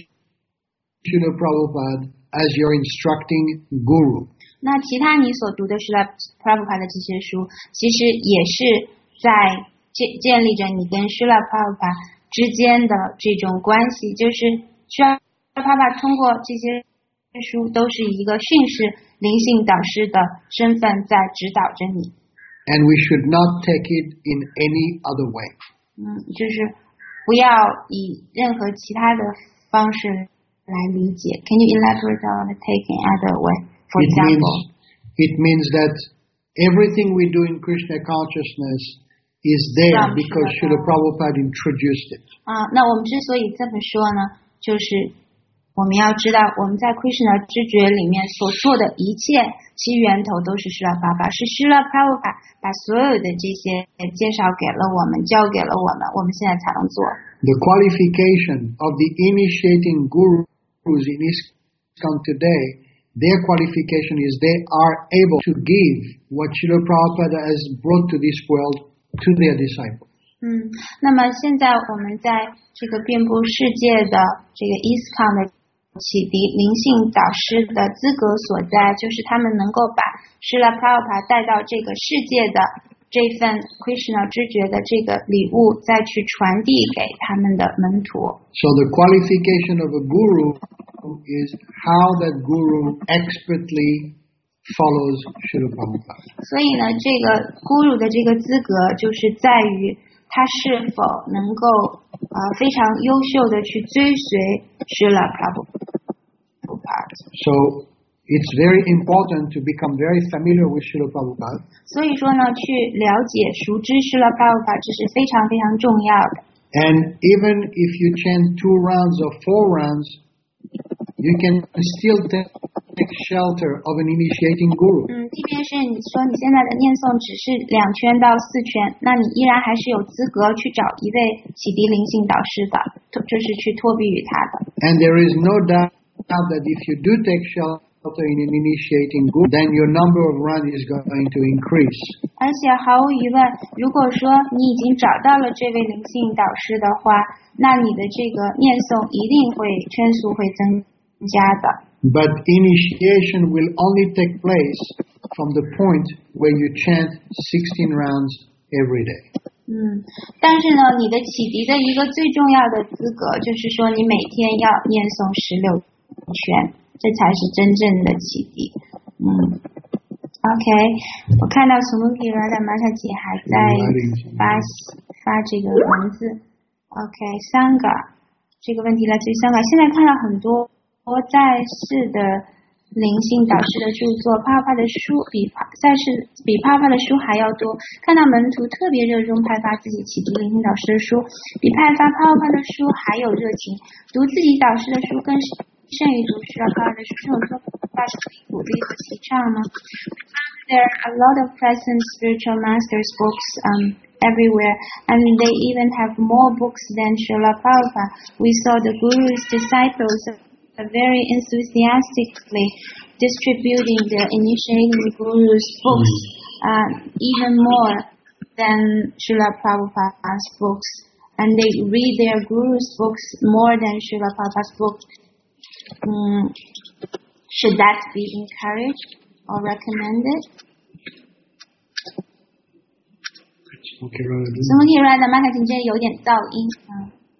Srila Prabhupada as your instructing guru. 那其他你所读的施拉帕帕的这些书，其实也是在建建立着你跟施拉帕帕之间的这种关系，就是施拉帕帕通过这些书都是一个训示灵性导师的身份在指导着你。 And we should not take it in any other way. 嗯，就是不要以任何其他的方式来理解。Can you elaborate on taking other way? For it example, means, it means that everything we do in Krishna consciousness is there From because Srila Srila Prabhupada introduced it. 啊，那我们之所以这么说呢，就是我们要知道我们在 Krishna 知觉里面所做的一切，其源头都是 Srila Prabhupada， 是 Srila Prabhupada 把所有的这些介绍给了我们，教给了我们，我们现在才能做。 The qualification of the initiating gurus in ISKCON today, their qualification is they are able to give what Srila Prabhupada has brought to this world to their disciples. 嗯，那么现在我们在这个遍布世界的这个 ISKCON 的启迪灵性导师的资格所在，就是他们能够把 Srila Prabhupada 带到这个世界的这份 Krishna 知觉的这个礼物，再去传递给他们的门徒。 So the qualification of a guru is how that guru expertly follows Srila Prabhupada. 所以呢，这个 guru 的这个资格就是在于他是否能够呃非常优秀的去追随 Srila Prabhupada。 So it's very important to become very familiar with Srila Prabhupada. 所以说呢，去了解熟知 Srila Prabhupada 这是非常非常重要的。 And even if you chant two rounds or four rounds, you can still take shelter of an initiating guru. 嗯，即便是你说你现在的念诵只是两圈到四圈，那你依然还是有资格去找一位启迪灵性导师的，就是去托庇于他的。 And there is no doubt that if you do take shelter in an initiating guru, then your number of runs is going to increase. 而且毫无疑问，如果说你已经找到了这位灵性导师的话，那你的这个念诵一定会圈数会增加的。 But initiation will only take place from the point where you chant sixteen rounds every day. 嗯，但是呢，你的启迪的一个最重要的资格，就是说你每天要念诵十六圈，这才是真正的启迪。嗯 ，OK， 我看到苏木提拉的玛塔姐还在发发这个文字。OK， 香港这个问题来自于香港，现在看到很多。在世的灵性导师的著作，帕帕的书比在世比帕帕的书还要多。看到门徒特别热衷派发自己启迪灵性导师的书，比派发帕帕的书还有热情。读自己导师的书更胜于读Srila Prabhupada的书，这种做法是可以鼓励和提倡呢。There are a lot of present spiritual masters books um, everywhere, and they even have more books than Srila Prabhupada. We saw the Guru's disciples very enthusiastically distributing the initiating Guru's books, uh, even more than Srila Prabhupada's books, and they read their Guru's books more than Srila Prabhupada's books. Um, should that be encouraged or recommended? Okay, right. 什么可以 right 的？麦克琴这有点噪音。嗯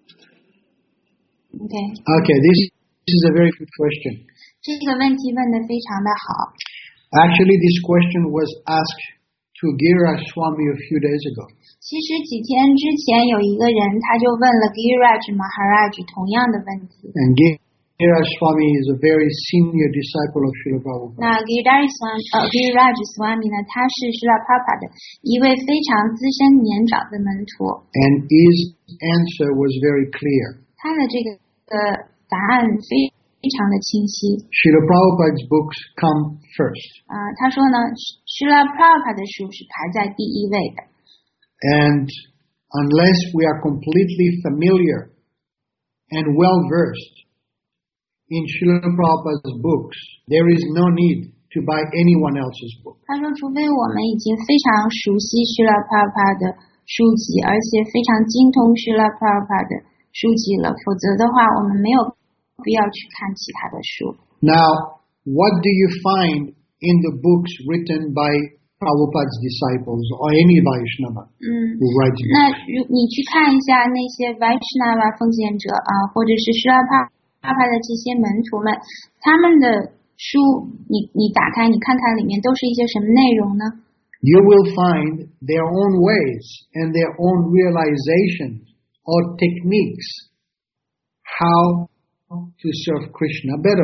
Okay. Okay, this This is a very good question. 这个问题问得非常的好。 Actually, this question was asked to Giriraj Swami a few days ago. 其实几天之前有一个人他就问了 Giriraj Maharaj 同样的问题。 And Giriraj Swami is a very senior disciple of Srila Prabhupada. 那 Giriraj Swami 呃 Giriraj Swami 呢，他是 Srila Prabhupada 的一位非常资深年长的门徒。 And his answer was very clear. 他的这个呃答案非非常的清晰。 Srila Prabhupada's books come first. 啊、呃，他说呢 ，Srila Prabhupada 的书是排在第一位的。 And unless we are completely familiar and well versed in Srila Prabhupada's books, there is no need to buy anyone else's book. 他说，除非我们已经非常熟悉 Srila Prabhupada 的书籍，而且非常精通 Srila Prabhupada 的书籍了，否则的话，我们没有不要去看其他的书。 Now, what do you find in the books written by Prabhupada's disciples or any Vaishnava 嗯 who writes 那 books? 如你去看一下那些 Vaishnava 奉献者啊，或者是 Srila Prabhupada 的这些门徒们，他们的书，你你打开，你看看里面都是一些什么内容呢？ You will find their own ways and their own realizations or techniques how to serve Krishna better.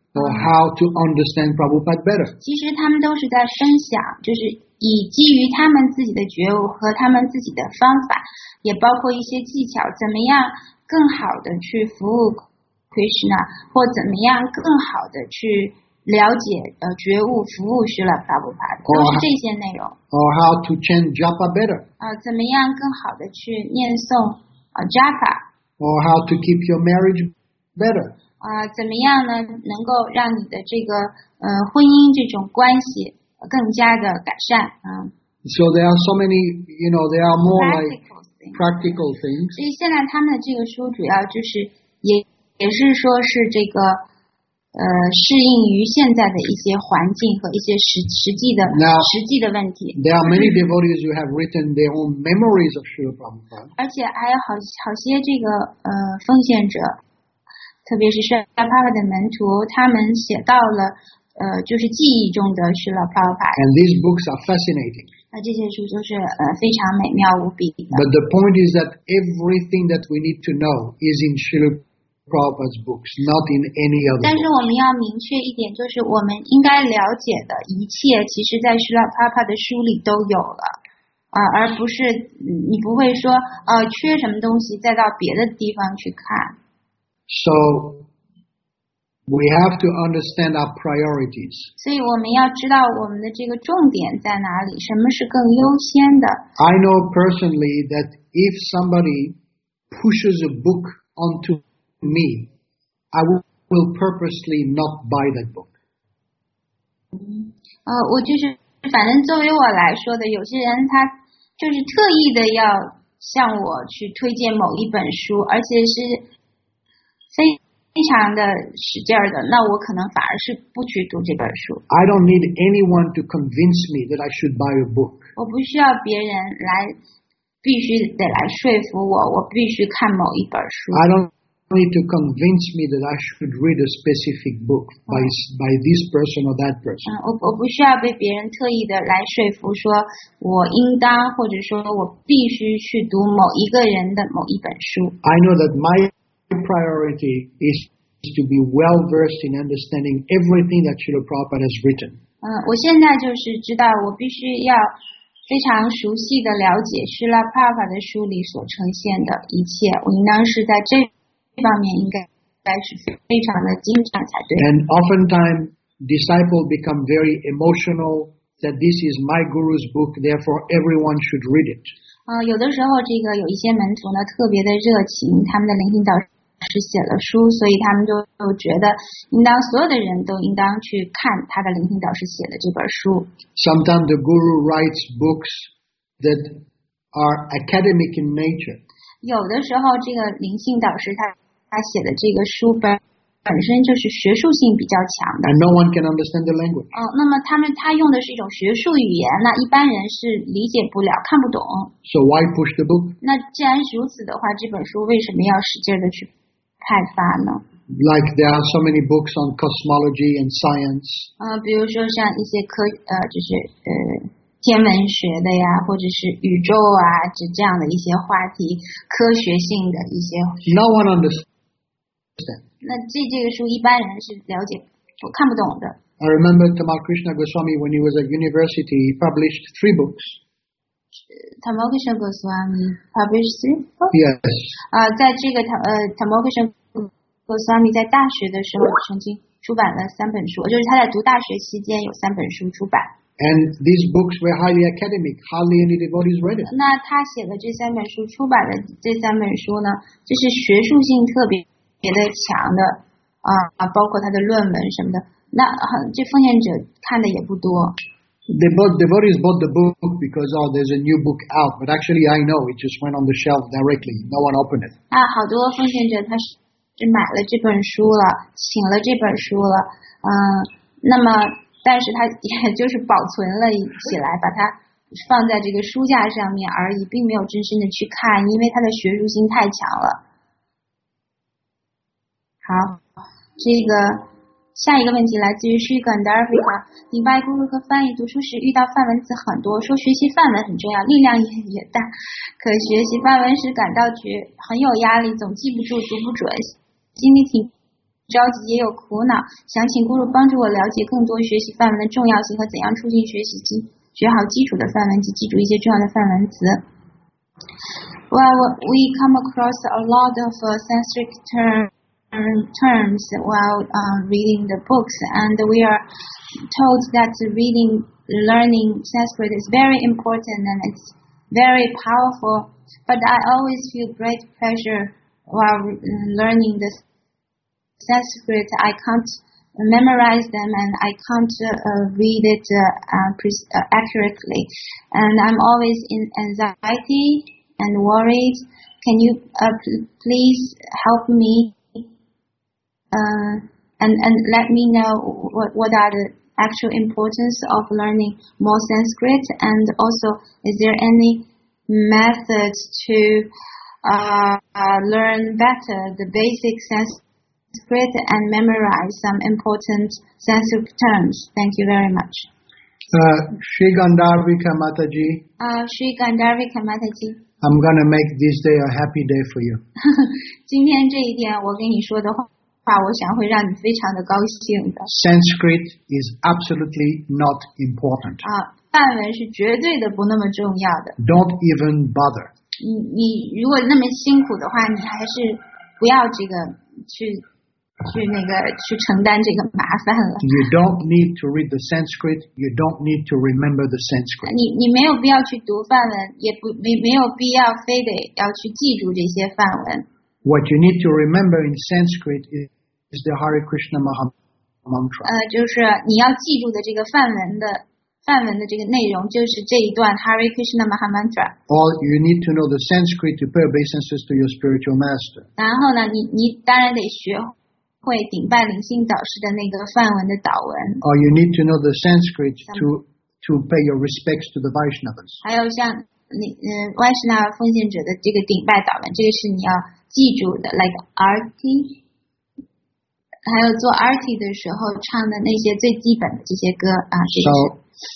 or how to understand Prabhupada better. 其实他们都是在分享，就是以基于他们自己的觉悟和他们自己的方法，也包括一些技巧，怎么样更好的去服务 Krishna， 或怎么样更好的去了解呃觉悟服务Srila Prabhupada， 都是这些内容。 Or how to chant japa better. 啊、呃，怎么样更好的去念诵啊、呃、japa。 Or how to keep your marriage better. 啊、呃，怎么样呢？能够让你的这个呃婚姻这种关系更加的改善啊。嗯、 So there are so many, you know, there are more practical like things. practical things. 所以现在他们的这个书主要就是也也是说是这个呃适应于现在的一些环境和一些实实际的 Now, 实际的问题。 There are many devotees who have written their own memories of Srila Prabhupada. 而且还有好好些这个呃奉献者。特别是Srila Prabhupada的门徒，他们写到了呃，就是记忆中的Srila Prabhupada。 And these books are fascinating. 那这些书就是呃非常美妙无比的。 But the point is that everything that we need to know is in Srila Prabhupada's books, not in any other. 但是我们要明确一点，就是我们应该了解的一切，其实在Srila Prabhupada的书里都有了。啊、呃，而不是你不会说呃缺什么东西再到别的地方去看。 So we have to understand our priorities. 所以我们要知道我们的这个重点在哪里，什么是更优先的。 I know personally that if somebody pushes a book onto me, I will, will purposely not buy that book. 呃，我就是反正作为我来说的，有些人他就是特意的要向我去推荐某一本书，而且是非非常的使劲儿的，那我可能反而是不去读这本书。 I don't need anyone to convince me that I should buy a book. 我不需要别人来必须得来说服我，我必须看某一本书。 I don't need to convince me that I should read a specific book by by this person or that person. 嗯，我我不需要被别人特意的来说服，说我应当或者说我必须去读某一个人的某一本书。 I know that my priority is to be well versed in understanding everything that Srila Prabhupada has written. 嗯，我现在就是知道我必须要非常熟悉的了解Srila Prabhupada的书里所呈现的一切，我应当是在这方面应该应该是非常的精湛才对。 And oftentimes disciples become very emotional that this is my guru's book, therefore everyone should read it. 呃，有的时候这个有一些门徒呢特别的热情，他们的灵性导师写了书，所以他们就就觉得应当所有的人都应当去看他的灵性导师写的这本书。 Sometimes the guru writes books that are academic in nature. 有的时候这个灵性导师他他写的这个书本本身就是学术性比较强的。 And no one can understand the language. 哦，那么他们他用的是一种学术语言，那一般人是理解不了、看不懂。 So why push the book? 那既然是如此的话，这本书为什么要使劲的去派发呢？ Like there are so many books on cosmology and science. 呃，比如说像一些科呃，就是呃天文学的呀，或者是宇宙啊，这这样的一些话题，科学性的一些。 No one understands. 那这这个书一般人是了解我看不懂的。 I remember Tamal Krishna Goswami when he was at university, he published three books. Tamal Krishna Goswami published three books? Yes. 啊、呃，在这个呃 Tamal Krishna Goswami 在大学的时候曾经出版了三本书，就是他在读大学期间有三本书出版。 And these books were highly academic. Hardly any devotees read it. 那他写的这三本书，出版的这三本书呢，就是学术性特别别的强的啊啊，包括他的论文什么的。那很这奉献者看的也不多。 They bought, devotees bought the book because, oh, there's a new book out. But actually, I know it just went on the shelf directly. No one opened it. 啊，好多奉献者他是是买了这本书了，请了这本书了，嗯，那么但是他也就是保存了起来，把它放在这个书架上面而已，并没有真正的去看，因为它的学术性太强了。好，这个下一个问题来自于是一个 Africa， 明白咕噜和翻译读书时遇到范文词很多，说学习范文很重要，力量也也大，可学习范文时感到觉很有压力，总记不住，读不准，心里挺着急，也有苦恼，想请咕噜帮助我了解更多学习范文的重要性和怎样促进学习及学好基础的范文及记住一些重要的范文词。Well, we come across a lot of uh, Sanskrit term, terms while uh, reading the books, and we are told that reading, learning Sanskrit is very important and it's very powerful. But I always feel great pleasure while learning the Sanskrit. I can't memorize them and I can't uh, read it uh, uh, pre- uh, accurately, and I'm always in anxiety and worried. Can you uh, p- please help me uh, and and let me know what what are the actual importance of learning more Sanskrit, and also is there any method to uh, uh, learn better the basic Sanskrit and memorize some important Sanskrit terms? Thank you very much. Uh, Shri Gandharvika Mataji. Uh, Shri Gandharvika Mataji. I'm going to make this day a happy day for you. 今天这一天我跟你说的话，我想会让你非常的高兴的。 Sanskrit is absolutely not important. 啊，范文是绝对的不那么重要的。 Don't even bother. 你你如果那么辛苦的话，你还是不要这个去去那个去承担这个麻烦了。 You don't need to read the Sanskrit. You don't need to remember the Sanskrit. 你你没有必要去读范文，也不没没有必要非得要去记住这些范文。 What you need to remember in Sanskrit is, is the Hare Krishna Maha Mantra. 呃，就是你要记住的这个范文的范文的这个内容，就是这一段 Hare Krishna Maha Mantra. Or you need to know the Sanskrit to pay obeisances to your spiritual master. 然后呢，你你当然得学会顶拜灵性导师的那个范文的导文。 Or you need to know the Sanskrit to to pay your respects to the Vaishnavas. 还有像那嗯外士那奉献者的这个顶拜导文，这个是你要记住的 ，like arti。还有做 arti 的时候唱的那些最基本的这些歌啊，这个是。 So,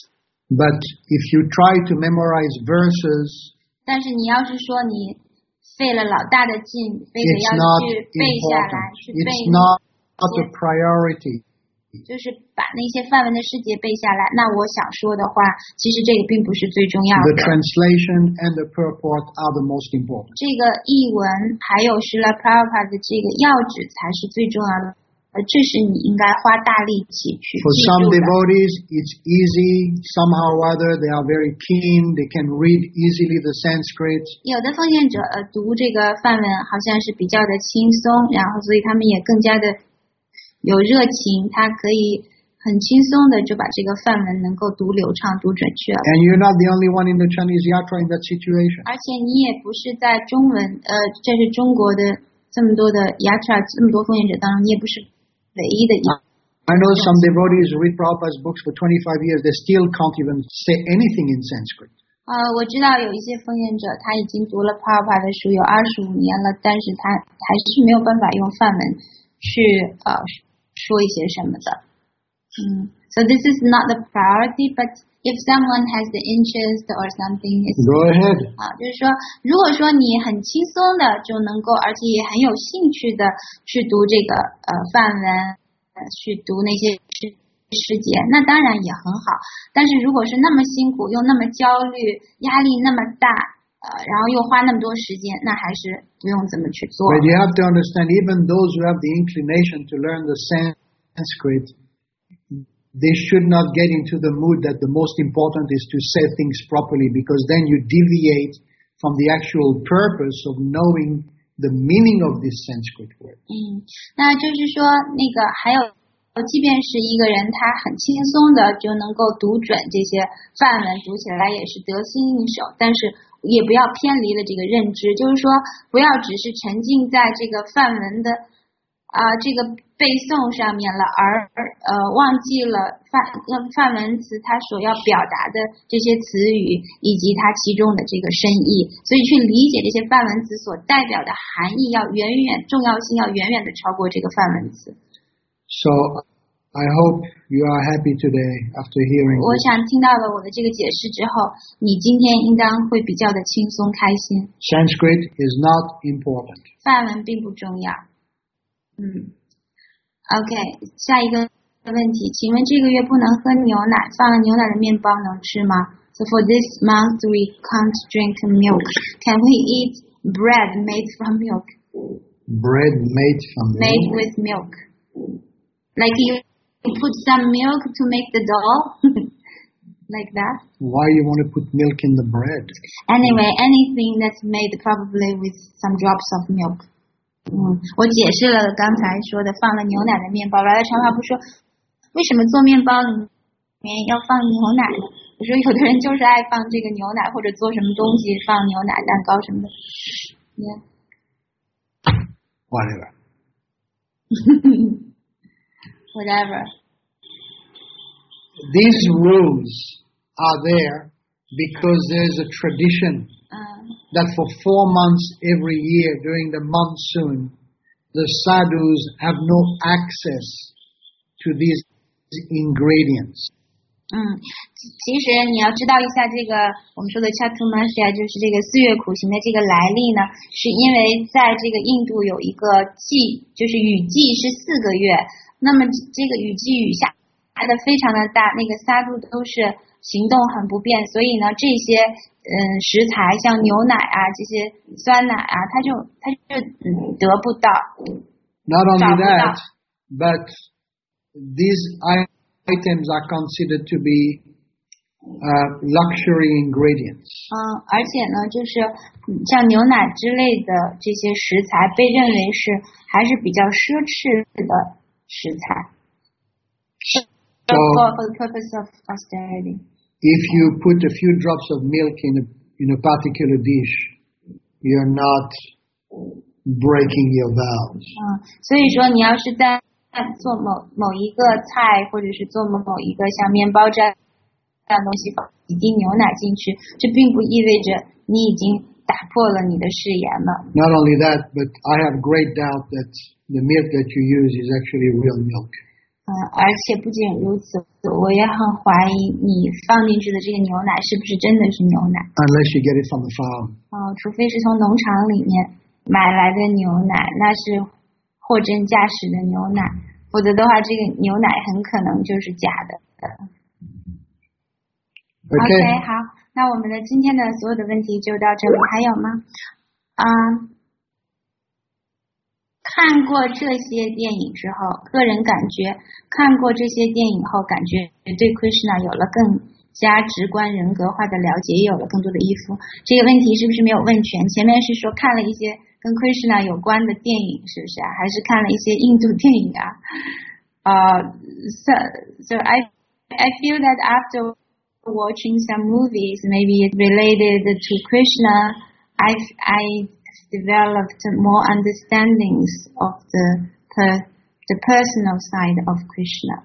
but if you try to memorize verses, 但是你要是说你费了老大的劲，非得 it's 要 not 去背下来， important. 去背 It's not a priority. 就是把那些范文的诗节背下来。那我想说的话，其实这个并不是最重要 The 的。 translation and the purport are the most important. 这个译文还有施拉普拉帕的这个要旨才是最重要的。呃，这是你应该花大力气去 For 记 some 住的。 devotees, it's easy. Somehow or other, they are very keen. They can read easily the Sanskrit. 有的奉献者呃读这个范文好像是比较的轻松，然后所以他们也更加的有热情，他可以很轻松的就把这个范文能够读流畅、读准确。 And you're not the only one in the Chinese yatra in that situation. 而且你也不是在中文，呃，这是中国的这么多的 yatra 这么多奉献者当中，你也不是唯一的一。 I know some devotees read Prabhupada's books for twenty-five years. They still can't even say anything in Sanskrit. 呃，我知道有一些奉献者他已经读了 Prabhupada 的书有二十五年了，但是他还是没有办法用范文去呃说一些什么的。嗯 ，So this is not the priority, but if someone has the interest or something, it's Go ahead. 啊，就是说，如果说你很轻松的就能够，而且也很有兴趣的去读这个呃范文，呃去读那些诗诗节，那当然也很好。但是如果是那么辛苦，又那么焦虑，压力那么大，呃，然后又花那么多时间，那还是不用这么去做。 But you have to understand, even those who have the inclination to learn the Sanskrit, they should not get into the mood that the most important is to say things properly, because then you deviate from the actual purpose of knowing the meaning of this Sanskrit word. 嗯，那就是说，那个还有，即便是一个人他很轻松的就能够读准这些范文，读起来也是得心应手，但是也不要偏离了这个认知，就是说，不要只是沉浸在这个范文的啊、呃、这个背诵上面了，而呃忘记了范呃范文词它所要表达的这些词语以及它其中的这个深意，所以去理解这些范文词所代表的含义要远远重要性要远远的超过这个范文词。 So I hope you are happy today after hearing 我 this. 想听到了我的这个解释之后，你今天应当会比较的轻松开心。 Sanskrit is not important. 范文并不重要。嗯。 OK， 下一个问题，请问这个月不能喝牛奶，放了牛奶的面包能吃吗？ So for this month we can't drink milk. Can we eat bread made from milk? Bread made from milk? Made with milk. Like you put some milk to make the dough? Like that? Why you want to put milk in the bread? Anyway, anything that's made probably with some drops of milk. 嗯，我解释了刚才说的放了牛奶的面包。来了长话不说，为什么做面包里面要放牛奶呢？我说有的人就是爱放这个牛奶，或者做什么东西放牛奶蛋糕什么的。Yeah. Whatever. Whatever. These rules are there because there's a tradition uh, that for four months every year during the monsoon, the sadhus have no access to these ingredients. 嗯，其实你要知道一下这个我们说的 Chaturmasya， 就是这个四月苦行的这个来历呢，是因为在这个印度有一个季，就是雨季是四个月，那么这个雨季雨下的非常的大，那个萨度都是行动很不便，所以呢这些嗯食材像牛奶啊这些酸奶啊，它就它就嗯得不到。 Not only that, but these items are considered to be uh, luxury ingredients. 嗯，而且呢，就是像牛奶之类的这些食材，被认为是还是比较奢侈的食材。So, for, for the purpose of austerity. If you put a few drops of milk in a in a particular dish, you're not breaking your vows. 嗯，所以说你要是在做某某一个菜，或者是做某某一个像面包这样的东西，放一滴牛奶进去，这并不意味着你已经打破了你的誓言了。 Not only that, but I have great doubt that the milk that you use is actually real milk. 嗯，而且不仅如此，我也很怀疑你放进去的这个牛奶是不是真的是牛奶。 Unless you get it from the farm. 哦，除非是从农场里面买来的牛奶，那是货真价实的牛奶，否则的话，这个牛奶很可能就是假的。 Okay. OK， 好，那我们的今天的所有的问题就到这里，还有吗？啊、嗯。看过这些电影之后，个人感觉看过这些电影后，感觉对 Krishna 有了更加直观人格化的了解，也有了更多的依附。这个问题是不是没有问全？前面是说看了一些跟 Krishna 有关的电影，是不是啊？还是看了一些印度电影啊？呃、uh, so, so I I feel that after watching some movies, maybe related to Krishna, I I developed more understandings of the per, the personal side of Krishna,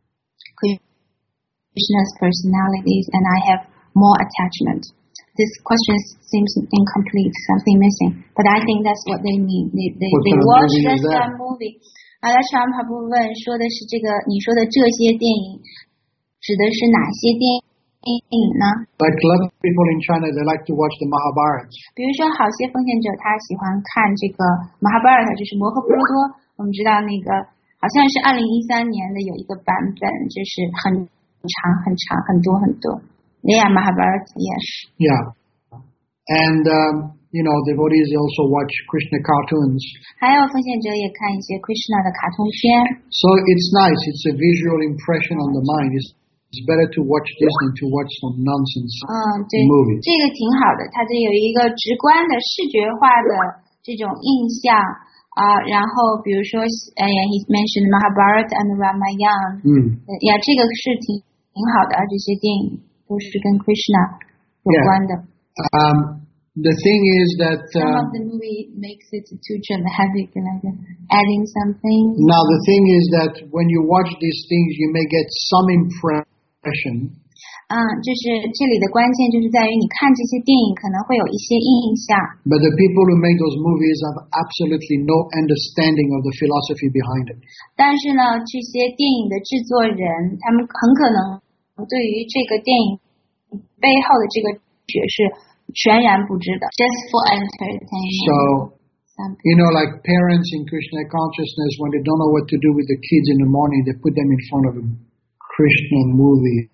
Krishna's personalities, and I have more attachment. This question seems incomplete, something missing, but I think that's what they mean. They they, they watched that movie. 阿拉长帕布问说的是这个，你说的这些电影指的是哪些电影？电影呢 ？Like a lot of people in China, they like to watch the Mahabharata. 比如说，好些奉献者他喜欢看这个 Mahabharata， 就是摩诃婆罗多。我们知道那个好像是二零一三年的有一个版本，就是很长很长，很多很多。Yeah, Mahabharata, yes. Yeah, and um, you know, devotees also watch Krishna cartoons. 还有奉献者也看一些 Krishna 的卡通片。 So it's nice. It's a visual impression on the mind. It's It's better to watch this than to watch some nonsense 嗯，对 movie. 这个挺好的，它这有一个直观的视觉化的这种印象啊、呃。然后比如说，哎呀 ，he mentioned Mahabharata and Ramayana， 嗯， 呀，这个是挺挺好的，这些电影都是跟 Krishna 有关的。 Yeah. Um, the thing is that uh, some of the movie makes it too dramatic, like adding something. Now the thing is that when you watch these things, you may get some impression. 嗯，就是这里的关键就是在于你看这些电影可能会有一些印象。 But the people who make those movies have absolutely no understanding of the philosophy behind it. 但是呢，这些电影的制作人，他们很可能对于这个电影背后的这个学是全然不知的。Just for entertainment. So Some You know, like parents in Krishna consciousness, when they don't know what to do with the kids in the morning, they put them in front of a Krishna movie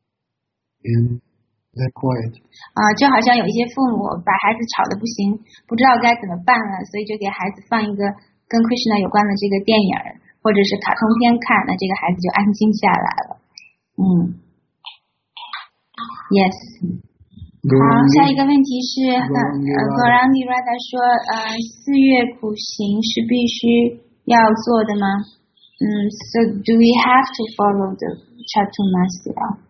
and they're quiet. 啊、就好像有一些父母把孩子吵得不行，不知道该怎么办了，所以就给孩子放一个跟 Krishna 有关的这个电影儿，或者是卡通片看，那这个孩子就安静下来了。嗯 ，Yes。好，下一个问题是，呃，格朗迪拉达说，呃，四月苦行是必须要做的吗？嗯 ，So do we have to follow the Chaturmasya?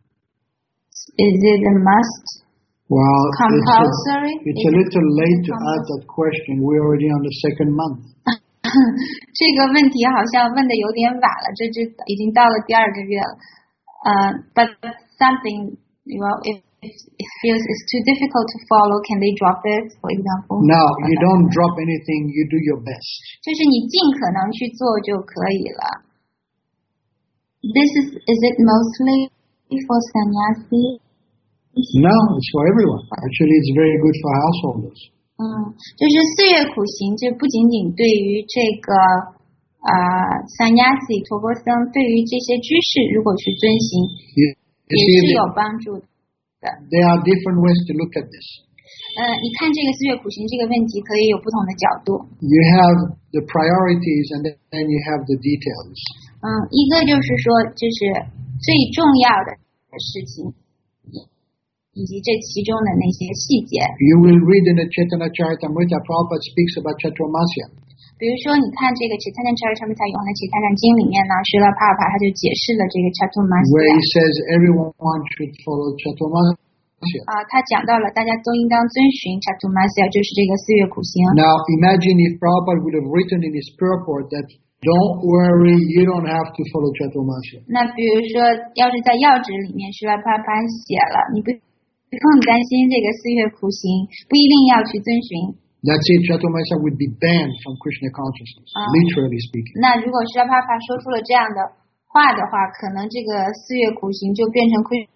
Is it a must? Well, Compulsory? It's a, it's a little late to ask that question. We're already on the second month. 这个问题好像问的有点晚了，这这已经到了第二个月了。呃、uh, ，But something, well, if it feels it's too difficult to follow, can they drop it, for example? No, you don't drop anything. You do your best. 就是你尽可能去做就可以了。This is is it mostly for sannyasi? No, it's for everyone. Actually, it's very good for householders. 嗯，就是四月苦行，这不仅仅对于这个呃 sannyasi 陀钵僧，对于这些居士如果去遵行， You, you 也 see, 是有帮助的。 there are different ways to look at this. 呃，你看这个四月苦行这个问题，可以有不同的角度。 You have the priorities, and then you have the details. 嗯，一个就是说，就是最重要的事情，以及这其中的那些细节。 You will read in the Chaitanya Charitamrita, Prabhupada speaks about Chaturmasya. 比如说，你看这个《Chaitanya Charitamrita》永恒的《Chaitanya 经》里面呢，释拉帕帕他就解释了这个 Where he Chaturmasya。 says everyone should follow Chaturmasya. 啊，他讲到了大家都应当遵循 Chaturmasya， 就是这个四月苦行。 Now imagine if Prabhupada would have written in his purport that don't worry, you don't have to follow Chaturmasya. 那比如说，要是在要旨里面释拉帕帕写了，你不不用担心这个四月苦行，不一定要去遵循。 That's it, Chaturmasya would be banned from Krishna consciousness, Ah. literally speaking. 那如果释拉帕帕说出了这样的话的话，可能这个四月苦行就变成亏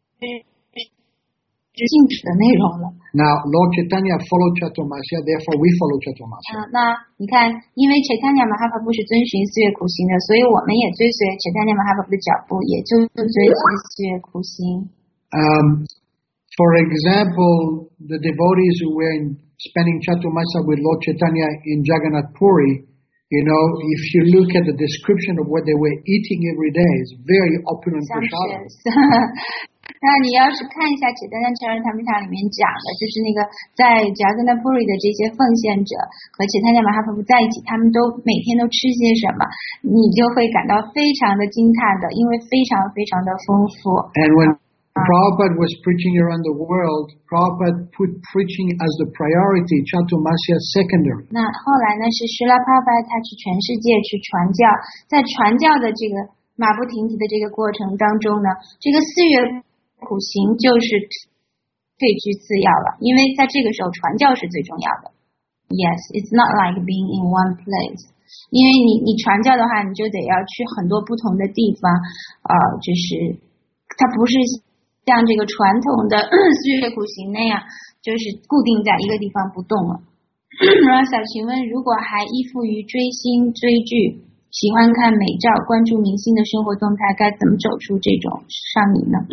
禁止的内容了。 Now, Lord Chaitanya followed Chaturmasya, therefore we follow 嗯、 Chaturmasya. 那你看，因为 Chaitanya Mahaprabhu 是遵循四月苦行的，所以我们也追随 Chaitanya Mahaprabhu 的脚步，也就追随四月苦行。 Um, for example, the devotees who were in, spending Chaturmasya with Lord Chaitanya in Jagannath Puri, you know, if you look at the description of what they were eating every day, it's very opulent prasada. 那你要是看一下《铁蛋蛋超人他们塔》里面讲的，就是那个在 Jagannath Puri 的这些奉献者和铁蛋蛋马哈普在一起，他们都每天都吃些什么，你就会感到非常的惊叹的，因为非常非常的丰富。 And when Prabhupada was preaching around the world, Prabhupada put preaching as the priority, Chaturmasya secondary. 那后来呢，是施拉帕巴他去全世界去传教，在传教的这个马不停蹄的这个过程当中呢，这个四月苦行就是退居次要了，因为在这个时候传教是最重要的。Yes, it's not like being in one place. 因为你你传教的话，你就得要去很多不同的地方，呃，就是它不是像这个传统的四月苦行那样，就是固定在一个地方不动了。Rasa， 请问如果还依附于追星追剧，喜欢看美照，关注明星的生活动态，该怎么走出这种上瘾呢？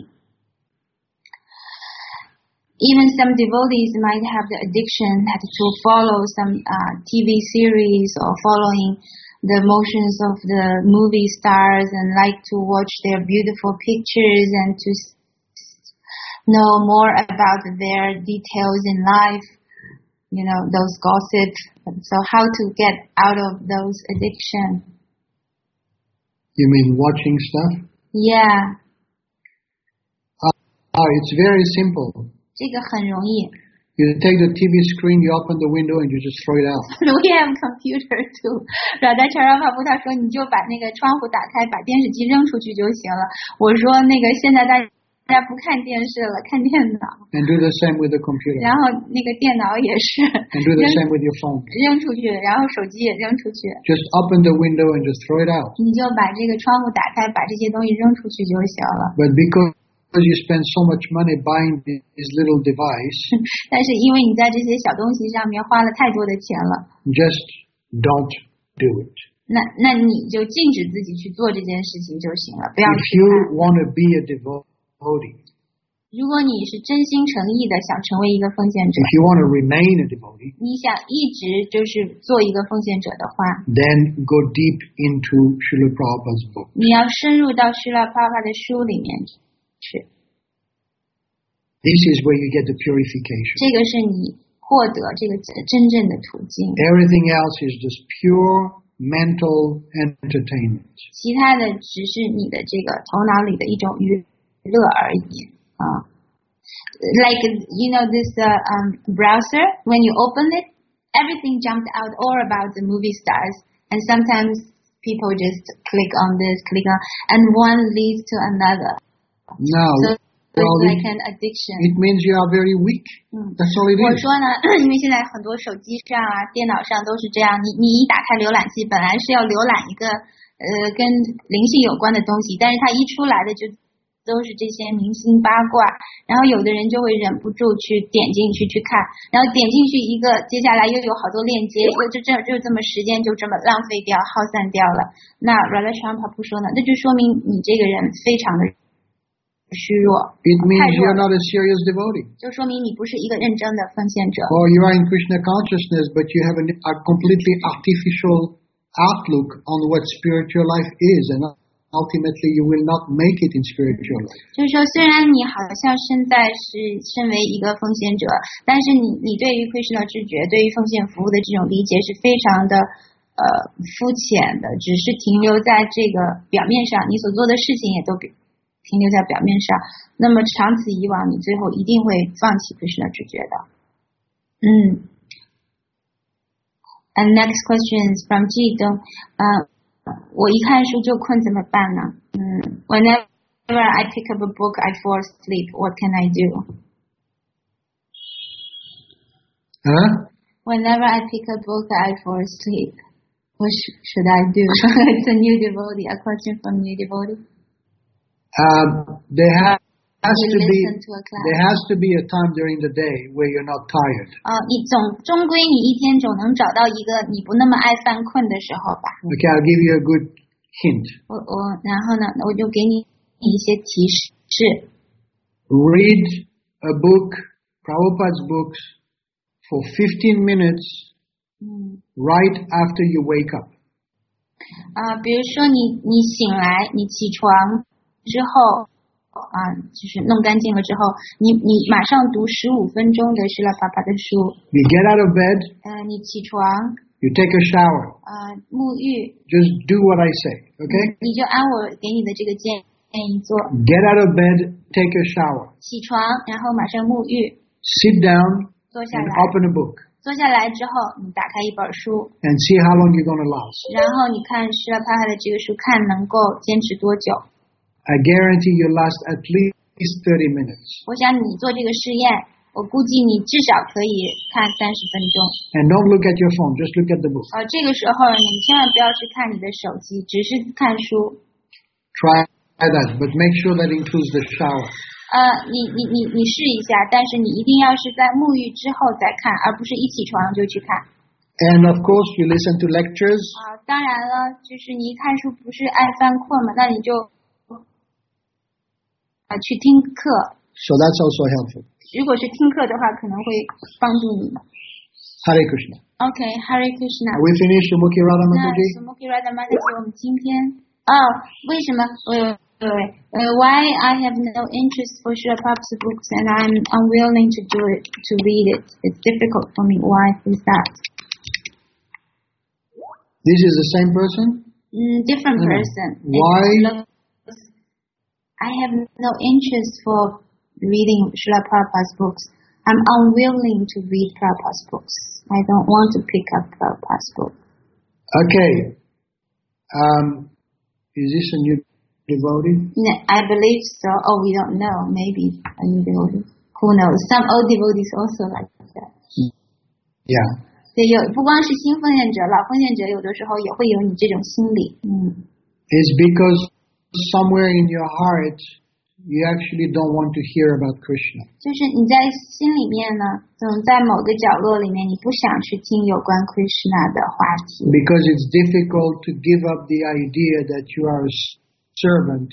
Even some devotees might have the addiction to follow some uh, T V series or following the motions of the movie stars and like to watch their beautiful pictures and to know more about their details in life, you know, those gossips. So how to get out of those addiction? You mean watching stuff? Yeah. Oh, it's very simple. 这个很容易。 You take the T V screen, you open the window, and you just throw it out. We have computer too. Radhacharya Prabhu 他说你就把那个窗户打开，把电视机扔出去就行了。我说那个现在大家不看电视了，看电脑。 And do the same with the computer. 然后那个电脑也是。 And do the same with your phone. 扔出去，然后手机也扔出去。 Just open the window and just throw it out. 你就把这个窗户打开，把这些东西扔出去就行了。 But because you spend so much money buying this little device, 但是因为你在这些小东西上面花了太多的钱了， just don't do it. 那那你就禁止自己去做这件事情就行了，不要 If 去 you 看。 want to be a devotee, 如果你是真心诚意的想成为一个奉献者， if you want to remain a devotee, 你想一直就是做一个奉献者的话， then go deep into Srila Prabhupada's book. 你要深入到施拉帕帕的书里面去， This is where you get the purification. 这个是你获得这个真正的途径。 Everything else is just pure mental entertainment. 其他的只是你的这个头脑里的一种娱乐而已啊。Like you know this uh, um, browser, when you open it, everything jumped out all about the movie stars, and sometimes people just click on this, click on, and one leads to another. Now, So it's well, like it, an addiction. it means you are very weak. 嗯 That's all it 我 is. 说呢，因为现在很多手机上啊、电脑上都是这样，你你一打开浏览器，本来是要浏览一个呃跟灵性有关的东西，但是它一出来的就都是这些明星八卦，然后有的人就会忍不住去点进去去看，然后点进去一个，接下来又有好多链接，又就这就这么时间就这么浪费掉、耗散掉了。那 Radha Prabhupada 说呢，那就说明你这个人非常的虚弱， It 太 means 弱 you're 了， not a serious devotee. 就说明你不是一个认真的奉献者。 Or you are in Krishna consciousness, but you have an, a completely artificial outlook on what spiritual life is, and ultimately you will not make it in spiritual life. 就是说，虽然你好像身在是身为一个奉献者，但是你你对于 Krishna 知觉、对于奉献服务的这种理解是非常的呃肤浅的，只是停留在这个表面上，你所做的事情也都停留在表面上。那么长此以往，你最后一定会放弃 Krishna 知觉的。嗯。And next question is from Ji Dong. 呃。我一看书就困怎么办呢？嗯 ，Whenever I pick up a book, I fall asleep. What can I do? Huh? Whenever I pick a book, I fall asleep. What sh- should I do? It's a new devotee. A question from new devotee. Um, there ha- has You to be listen to a class. there has to be a time during the day where you're not tired. 啊、你总终归你一天总能找到一个你不那么爱犯困的时候吧。 Okay, I'll give you a good hint. 我我然后呢，我就给你一些提示。 Read a book, Prabhupada's books, for fifteen minutes 嗯。 right after you wake up. 啊、比如说你你醒来，你起床之后。啊，就是弄干净了之后，你你马上读十五分钟的施拉帕帕的书。 You get out of bed, 呃，你起床， you take a shower. 啊、沐浴， Just do what I say, okay? 你就按我给你的这个建议做。 Get out of bed, take a shower. 起床，然后马上沐浴， Sit down 坐下 and 来， open a book 坐下来之后，你打开一本书， and see how long you're going to last. 然后你看施拉帕帕的这个书，看能够坚持多久。 I guarantee you last at least thirty minutes. 我想你做这个试验，我估计你至少可以看三十分钟。 And don't look at your phone, just look at the book. 呃，这个时候你千万不要去看你的手机，只是看书。 Try that, but make sure that includes the shower. 呃，你你你你试一下，但是你一定要是在沐浴之后再看，而不是一起床就去看。 And of course, you listen to lectures. 啊、当然了，就是你一看书不是爱犯困嘛，那你就啊、去听课。 So that's also helpful. 如果是听课的话，可能会帮助你。 Hare Krishna. OK，Hare、Krishna。 Are we finished, Sumukhi Radha 那 Mataji? Sumukhi Radha Mataji，我们今天哦，为什么？喂喂喂，呃、uh,，Why I have no interest for Srila Prabhupada's books and I'm unwilling to do it, to read it. It's difficult for me. Why is that? This is the same person? Mm, different No. person. Why? I have no interest for reading Srila Prabhupada's books. I'm unwilling to read Prabhupada's books. I don't want to pick up Prabhupada's book. Okay. Um, is this a new devotee? No, I believe so. Oh, we don't know. Maybe a new devotee. Who knows? Some old devotees also like that. Yeah. 对，有不光是新奉献者，老奉献者有的时候也会有你这种心理。嗯 It's because somewhere in your heart you actually don't want to hear about Krishna. 就是你在心里面呢，总在某个角落里面，你不想去听有关 Krishna 的话题。 Because it's difficult to give up the idea that you are a servant.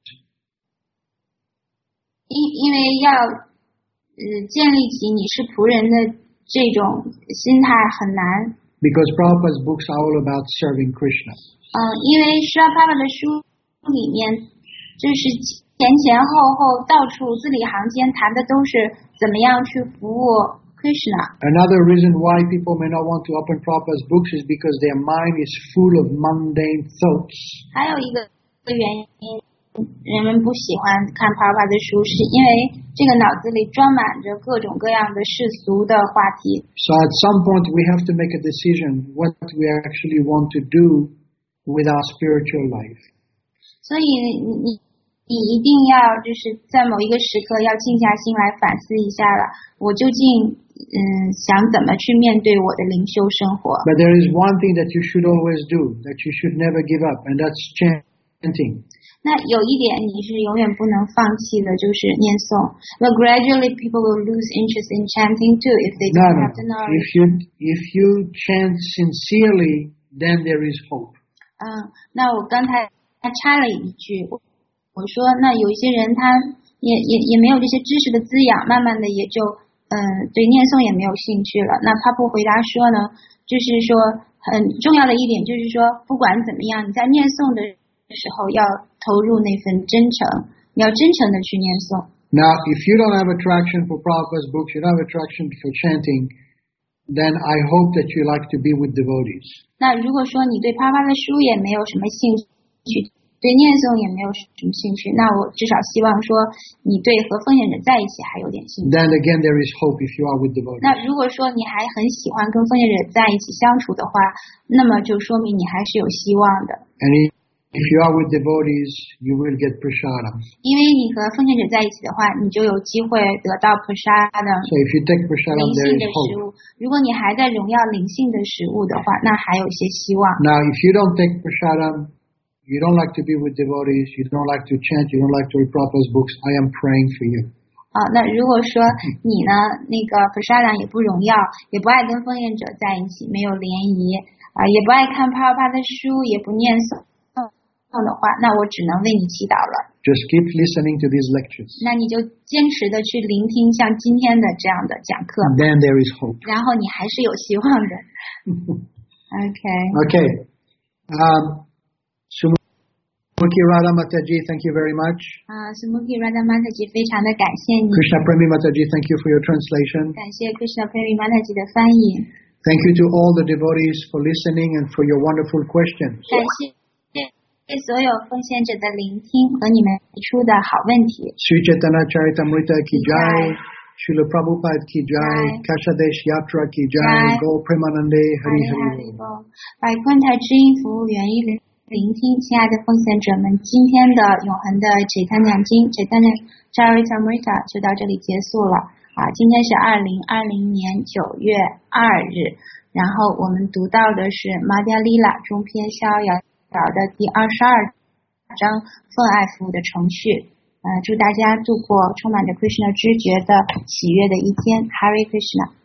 因因为要呃建立起你是仆人的这种心态很难。 Because Prabhupada's books are all about serving Krishna. 嗯，因为施拉帕帕的书里面，就是前前后后到处字里行间谈的都是怎么样去服务 Krishna。 Another reason why people may not want to open Prabhupada's books is because their mind is full of mundane thoughts. 还有一个原因，人们不喜欢看 Prabhupada 的书，是因为这个脑子里装满着各种各样的世俗的话题。 So at some point we have to make a decision what we actually want to do with our spiritual life. 所以你你你一定要就是在某一个时刻要静下心来反思一下了，我究竟嗯想怎么去面对我的灵修生活。 But there is one thing that you should always do, that you should never give up, and that's chanting. 那有一点你是永远不能放弃的，就是念诵。But gradually people will lose interest in chanting too if they No, don't no. have the knowledge. If you if you chant sincerely, then there is hope. 嗯，那我刚才插了一句，我说那有一些人他也也也没有这些知识的滋养，慢慢的也就嗯对念诵也没有兴趣了。那他不回答说呢，就是说很重要的一点就是说，不管怎么样，你在念诵的时候要投入那份真诚，你要真诚的去念诵。 Now, if you don't have attraction for Prabhupada's books, you don't have attraction for chanting, then I hope that you like to be with devotees. 那如果说你对啪啪的书也没有什么兴趣，对念诵也没有什么兴趣，那我至少希望说你对和奉献者在一起还有点兴趣。 Then again, there is hope if you are with devotees. 那如果说你还很喜欢跟奉献者在一起相处的话，那么就说明你还是有希望的。 And if you are with devotees, you will get prasadam. 因为你和奉献者在一起的话，你就有机会得到 prasadam So if you take prasadam, 灵 there 性 is 的食 hope. 物。如果你还在荣耀灵性的食物的话，那还有一些希望。 Now, if you don't take prasadam, you don't like to be with devotees, you don't like to chant, you don't like to read Prabhupada's books, I am praying for you. 啊，那如果说你呢，那个 prasadam 也不荣耀，也不爱跟奉献者在一起，没有联谊啊，也不爱看啪啪的书，也不念诵的话，那我只能为你祈祷了。 Just keep listening to these lectures. 那你就坚持的去聆听像今天的这样的讲课， Then there is hope. 然后你还是有希望的。OK， Okay. Um, Sumukhi Radha Mataji, thank you very much. 啊 ，Sumukhi Radha Mataji 非常的感谢你， Krishna Premi Mataji, thank you for your translation. 感谢 Krishna Premi Mataji 的翻译， Thank you to all the devotees for listening and for your wonderful questions. 感谢对所有奉献者的聆听和你们提出的好问题。 Sri Chaitanya Charitamrita ki jai, Jai. Srila Prabhupada ki jai, Jai. Kashadesh Yatra ki jai, Jai. Gaur Premanande Hari Hari. 百昆台知音服务员一聆聆听，亲爱的奉献者们，今天的永恒的璀璨讲经璀璨的 Charitamrita 就到这里结束了啊！今天是二零二零年九月二日，然后我们读到的是玛迦丽拉中篇逍遥的第二十二章奉爱服务的程序。呃，祝大家度过充满着 Krishna 知觉的喜悦的一天。Hare Krishna。